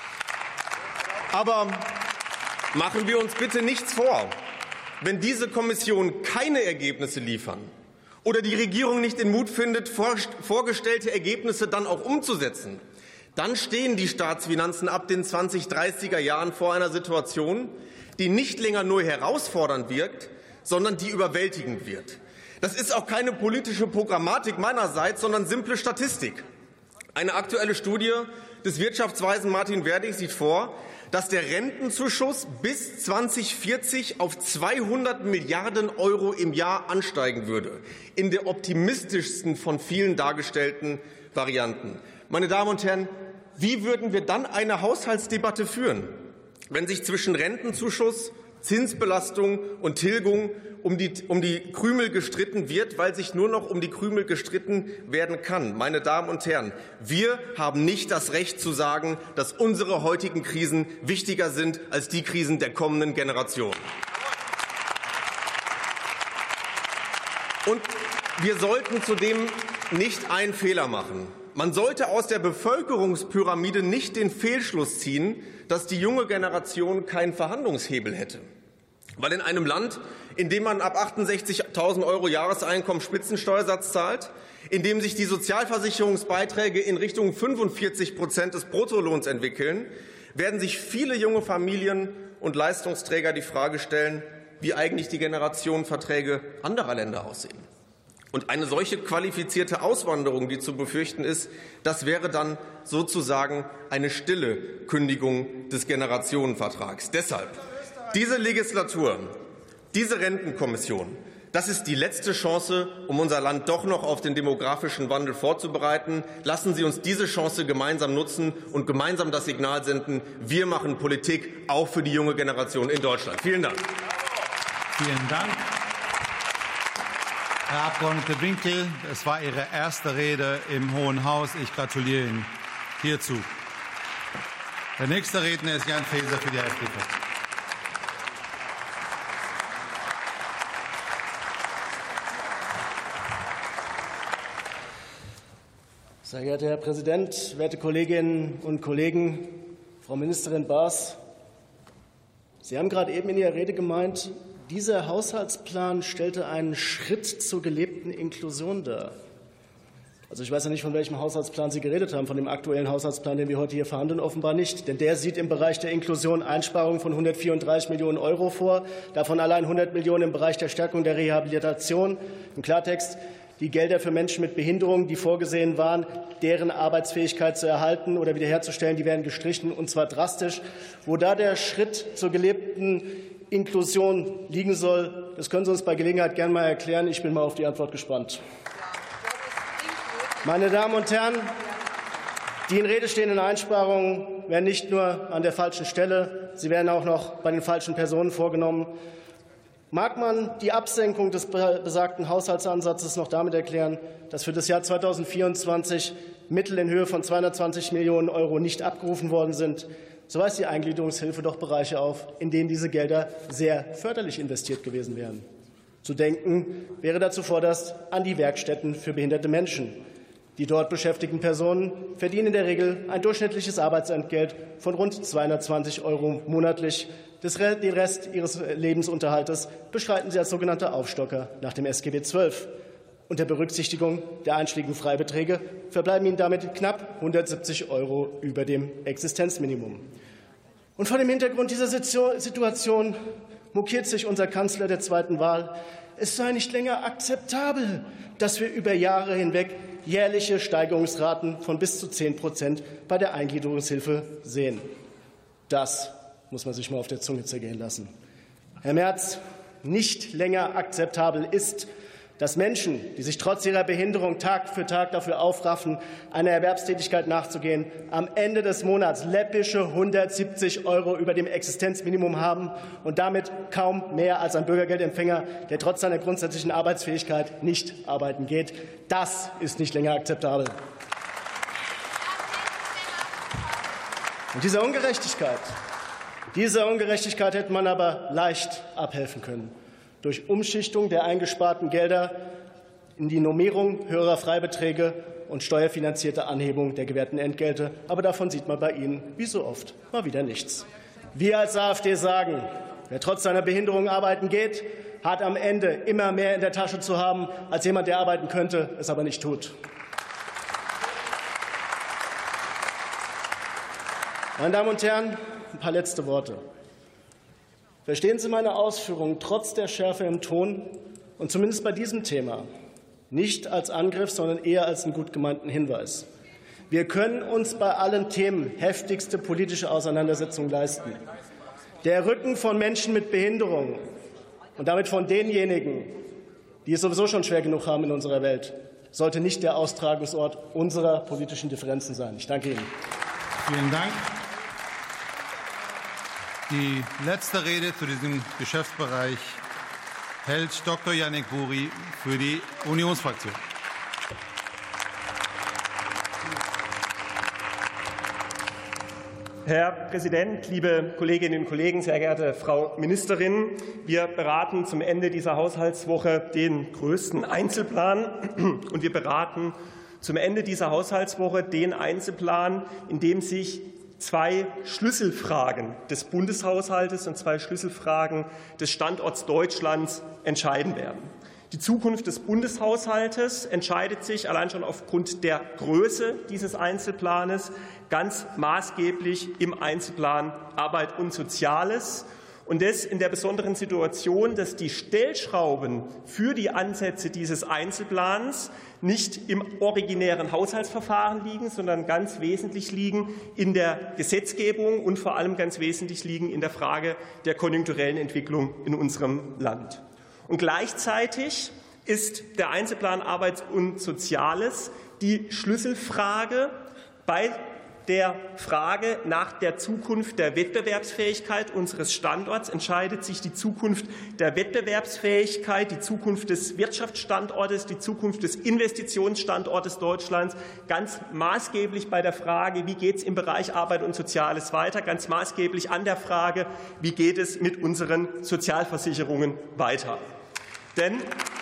Aber machen wir uns bitte nichts vor. Wenn diese Kommission keine Ergebnisse liefern oder die Regierung nicht den Mut findet, vorgestellte Ergebnisse dann auch umzusetzen, dann stehen die Staatsfinanzen ab den 2030er Jahren vor einer Situation, die nicht länger nur herausfordernd wirkt, sondern die überwältigend wird. Das ist auch keine politische Programmatik meinerseits, sondern simple Statistik. Eine aktuelle Studie des Wirtschaftsweisen Martin Werdig sieht vor, dass der Rentenzuschuss bis 2040 auf 200 Milliarden € im Jahr ansteigen würde, in der optimistischsten von vielen dargestellten Varianten. Meine Damen und Herren, wie würden wir dann eine Haushaltsdebatte führen, wenn sich zwischen Rentenzuschuss, Zinsbelastung und Tilgung um die Krümel gestritten wird, weil sich nur noch um die Krümel gestritten werden kann? Meine Damen und Herren, wir haben nicht das Recht zu sagen, dass unsere heutigen Krisen wichtiger sind als die Krisen der kommenden Generation. Und wir sollten zudem nicht einen Fehler machen. Man sollte aus der Bevölkerungspyramide nicht den Fehlschluss ziehen, dass die junge Generation keinen Verhandlungshebel hätte. Weil in einem Land, in dem man ab 68.000 € Jahreseinkommen Spitzensteuersatz zahlt, in dem sich die Sozialversicherungsbeiträge in Richtung 45% des Bruttolohns entwickeln, werden sich viele junge Familien und Leistungsträger die Frage stellen, wie eigentlich die Generationenverträge anderer Länder aussehen. Und eine solche qualifizierte Auswanderung, die zu befürchten ist, das wäre dann sozusagen eine stille Kündigung des Generationenvertrags. Deshalb diese Legislatur, diese Rentenkommission, das ist die letzte Chance, um unser Land doch noch auf den demografischen Wandel vorzubereiten. Lassen Sie uns diese Chance gemeinsam nutzen und gemeinsam das Signal senden, wir machen Politik auch für die junge Generation in Deutschland. Vielen Dank. Vielen Dank. Herr Abgeordneter Winkel, es war Ihre erste Rede im Hohen Haus. Ich gratuliere Ihnen hierzu. Der nächste Redner ist Jan Faeser für die FDP. Sehr geehrter Herr Präsident, werte Kolleginnen und Kollegen, Frau Ministerin Baas, Sie haben gerade eben in Ihrer Rede gemeint, dieser Haushaltsplan stellte einen Schritt zur gelebten Inklusion dar. Also ich weiß ja nicht, von welchem Haushaltsplan Sie geredet haben, von dem aktuellen Haushaltsplan, den wir heute hier verhandeln, offenbar nicht. Denn der sieht im Bereich der Inklusion Einsparungen von 134 Millionen € vor, davon allein 100 Millionen im Bereich der Stärkung der Rehabilitation. Im Klartext, die Gelder für Menschen mit Behinderungen, die vorgesehen waren, deren Arbeitsfähigkeit zu erhalten oder wiederherzustellen, die werden gestrichen, und zwar drastisch. Wo da der Schritt zur gelebten Inklusion liegen soll, das können Sie uns bei Gelegenheit gerne mal erklären. Ich bin mal auf die Antwort gespannt. Meine Damen und Herren, die in Rede stehenden Einsparungen werden nicht nur an der falschen Stelle, sie werden auch noch bei den falschen Personen vorgenommen. Mag man die Absenkung des besagten Haushaltsansatzes noch damit erklären, dass für das Jahr 2024 Mittel in Höhe von 220 Millionen € nicht abgerufen worden sind? So weist die Eingliederungshilfe doch Bereiche auf, in denen diese Gelder sehr förderlich investiert gewesen wären. Zu denken wäre dazu vorderst an die Werkstätten für behinderte Menschen. Die dort beschäftigten Personen verdienen in der Regel ein durchschnittliches Arbeitsentgelt von rund 220 € monatlich. Den Rest ihres Lebensunterhaltes bestreiten sie als sogenannte Aufstocker nach dem SGB XII. Unter Berücksichtigung der einschlägigen Freibeträge verbleiben Ihnen damit knapp 170 € über dem Existenzminimum. Und vor dem Hintergrund dieser Situation mokiert sich unser Kanzler der zweiten Wahl, es sei nicht länger akzeptabel, dass wir über Jahre hinweg jährliche Steigerungsraten von bis zu 10% bei der Eingliederungshilfe sehen. Das muss man sich mal auf der Zunge zergehen lassen. Herr Merz, nicht länger akzeptabel ist, dass Menschen, die sich trotz ihrer Behinderung Tag für Tag dafür aufraffen, einer Erwerbstätigkeit nachzugehen, am Ende des Monats läppische 170 € über dem Existenzminimum haben und damit kaum mehr als ein Bürgergeldempfänger, der trotz seiner grundsätzlichen Arbeitsfähigkeit nicht arbeiten geht. Das ist nicht länger akzeptabel. Und dieser Ungerechtigkeit hätte man aber leicht abhelfen können. Durch Umschichtung der eingesparten Gelder in die Normierung höherer Freibeträge und steuerfinanzierte Anhebung der gewährten Entgelte. Aber davon sieht man bei Ihnen, wie so oft, mal wieder nichts. Wir als AfD sagen, wer trotz seiner Behinderung arbeiten geht, hat am Ende immer mehr in der Tasche zu haben, als jemand, der arbeiten könnte, es aber nicht tut. Meine Damen und Herren, ein paar letzte Worte. Verstehen Sie meine Ausführungen trotz der Schärfe im Ton und zumindest bei diesem Thema nicht als Angriff, sondern eher als einen gut gemeinten Hinweis. Wir können uns bei allen Themen heftigste politische Auseinandersetzungen leisten. Der Rücken von Menschen mit Behinderung und damit von denjenigen, die es sowieso schon schwer genug haben in unserer Welt, sollte nicht der Austragungsort unserer politischen Differenzen sein. Ich danke Ihnen. Vielen Dank. Die letzte Rede zu diesem Geschäftsbereich hält Dr. Yannick Buri für die Unionsfraktion. Herr Präsident, liebe Kolleginnen und Kollegen, sehr geehrte Frau Ministerin! Wir beraten zum Ende dieser Haushaltswoche den größten Einzelplan, und wir beraten zum Ende dieser Haushaltswoche den Einzelplan, in dem sich zwei Schlüsselfragen des Bundeshaushaltes und zwei Schlüsselfragen des Standorts Deutschlands entscheiden werden. Die Zukunft des Bundeshaushaltes entscheidet sich allein schon aufgrund der Größe dieses Einzelplanes ganz maßgeblich im Einzelplan Arbeit und Soziales. Und das in der besonderen Situation, dass die Stellschrauben für die Ansätze dieses Einzelplans nicht im originären Haushaltsverfahren liegen, sondern ganz wesentlich liegen in der Gesetzgebung und vor allem ganz wesentlich liegen in der Frage der konjunkturellen Entwicklung in unserem Land. Und gleichzeitig ist der Einzelplan Arbeit und Soziales die Schlüsselfrage bei der Frage nach der Zukunft der Wettbewerbsfähigkeit unseres Standorts. Entscheidet sich die Zukunft der Wettbewerbsfähigkeit, die Zukunft des Wirtschaftsstandortes, die Zukunft des Investitionsstandortes Deutschlands ganz maßgeblich bei der Frage, wie geht es im Bereich Arbeit und Soziales weiter, ganz maßgeblich an der Frage, wie geht es mit unseren Sozialversicherungen weiter. Denn,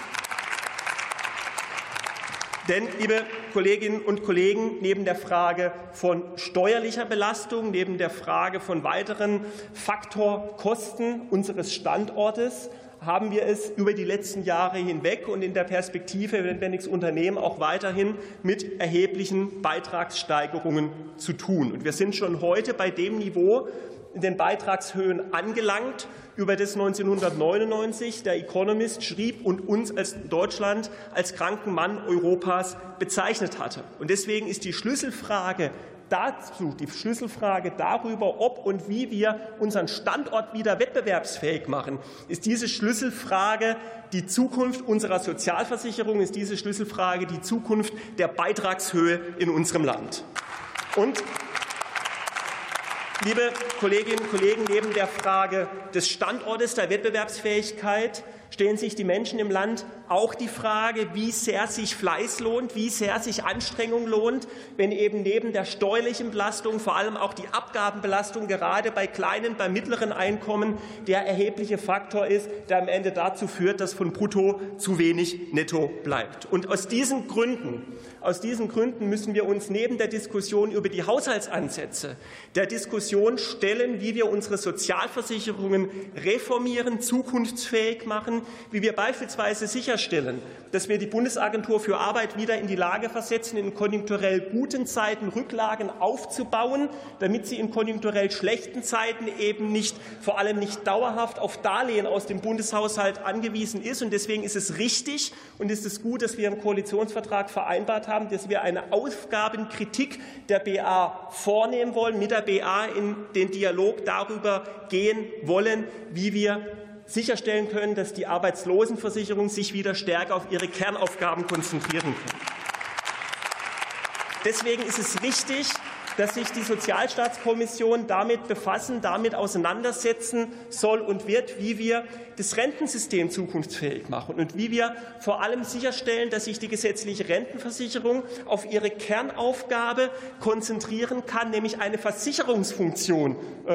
liebe Kolleginnen und Kollegen, neben der Frage von steuerlicher Belastung, neben der Frage von weiteren Faktorkosten unseres Standortes haben wir es über die letzten Jahre hinweg und in der Perspektive, wenn wir nichts unternehmen, auch weiterhin mit erheblichen Beitragssteigerungen zu tun. Und wir sind schon heute bei dem Niveau in den Beitragshöhen angelangt, über das 1999 der Economist schrieb und uns als Deutschland als kranken Mann Europas bezeichnet hatte. Und deswegen ist die Schlüsselfrage dazu, die Schlüsselfrage darüber, ob und wie wir unseren Standort wieder wettbewerbsfähig machen, ist diese Schlüsselfrage die Zukunft unserer Sozialversicherung, ist diese Schlüsselfrage die Zukunft der Beitragshöhe in unserem Land. Und liebe Kolleginnen und Kollegen, neben der Frage des Standortes der Wettbewerbsfähigkeit stellen sich die Menschen im Land auch die Frage, wie sehr sich Fleiß lohnt, wie sehr sich Anstrengung lohnt, wenn eben neben der steuerlichen Belastung vor allem auch die Abgabenbelastung gerade bei kleinen, bei mittleren Einkommen der erhebliche Faktor ist, der am Ende dazu führt, dass von brutto zu wenig netto bleibt. Und aus diesen Gründen müssen wir uns neben der Diskussion über die Haushaltsansätze der Diskussion stellen, wie wir unsere Sozialversicherungen reformieren, zukunftsfähig machen, antworten, wie wir beispielsweise sicherstellen, dass wir die Bundesagentur für Arbeit wieder in die Lage versetzen, in konjunkturell guten Zeiten Rücklagen aufzubauen, damit sie in konjunkturell schlechten Zeiten eben vor allem nicht dauerhaft auf Darlehen aus dem Bundeshaushalt angewiesen ist. Und deswegen ist es richtig und ist es gut, dass wir im Koalitionsvertrag vereinbart haben, dass wir eine Aufgabenkritik der BA vornehmen wollen, mit der BA in den Dialog darüber gehen wollen, wie wir sicherstellen können, dass die Arbeitslosenversicherung sich wieder stärker auf ihre Kernaufgaben konzentrieren kann. Deswegen ist es richtig, dass sich die Sozialstaatskommission damit befassen, damit auseinandersetzen soll und wird, wie wir das Rentensystem zukunftsfähig machen und wie wir vor allem sicherstellen, dass sich die gesetzliche Rentenversicherung auf ihre Kernaufgabe konzentrieren kann, nämlich eine Versicherungsfunktion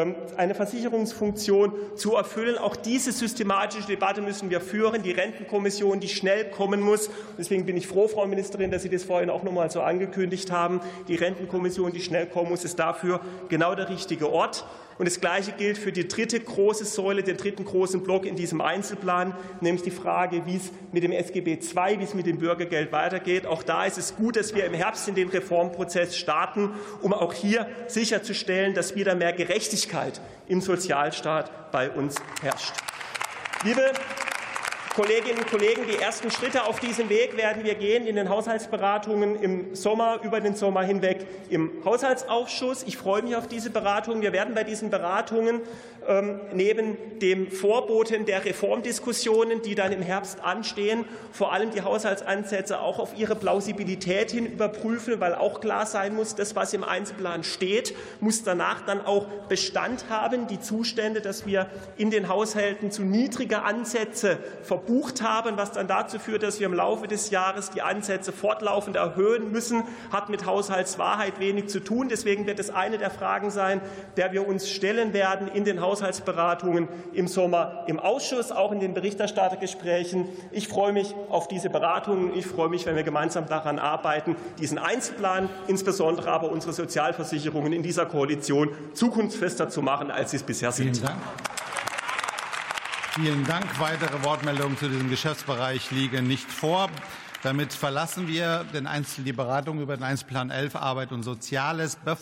zu erfüllen. Auch diese systematische Debatte müssen wir führen. Die Rentenkommission, die schnell kommen muss. Deswegen bin ich froh, Frau Ministerin, dass Sie das vorhin auch noch mal so angekündigt haben. Die Rentenkommission, die schnell kommen muss, ist dafür genau der richtige Ort. Und das Gleiche gilt für die dritte große Säule, den dritten großen Block in diesem Einzelplan, nämlich die Frage, wie es mit dem SGB II, wie es mit dem Bürgergeld weitergeht. Auch da ist es gut, dass wir im Herbst in den Reformprozess starten, um auch hier sicherzustellen, dass wieder mehr Gerechtigkeit im Sozialstaat bei uns herrscht. Liebe Kolleginnen und Kollegen, die ersten Schritte auf diesem Weg werden wir gehen in den Haushaltsberatungen im Sommer, über den Sommer hinweg im Haushaltsausschuss. Ich freue mich auf diese Beratungen. Wir werden bei diesen Beratungen neben dem Vorboten der Reformdiskussionen, die dann im Herbst anstehen, vor allem die Haushaltsansätze auch auf ihre Plausibilität hin überprüfen, weil auch klar sein muss, das, was im Einzelplan steht, muss danach dann auch Bestand haben. Die Zustände, dass wir in den Haushalten zu niedrige Ansätze verbucht haben, was dann dazu führt, dass wir im Laufe des Jahres die Ansätze fortlaufend erhöhen müssen, hat mit Haushaltswahrheit wenig zu tun. Deswegen wird es eine der Fragen sein, der wir uns stellen werden in den Haushaltsberatungen im Sommer im Ausschuss, auch in den Berichterstattergesprächen. Ich freue mich auf diese Beratungen. Ich freue mich, wenn wir gemeinsam daran arbeiten, diesen Einzelplan, insbesondere aber unsere Sozialversicherungen in dieser Koalition zukunftsfester zu machen, als sie es bisher sind. Vielen Dank. Vielen Dank. Weitere Wortmeldungen zu diesem Geschäftsbereich liegen nicht vor. Damit verlassen wir die Beratung über den Einzelplan 11 Arbeit und Soziales.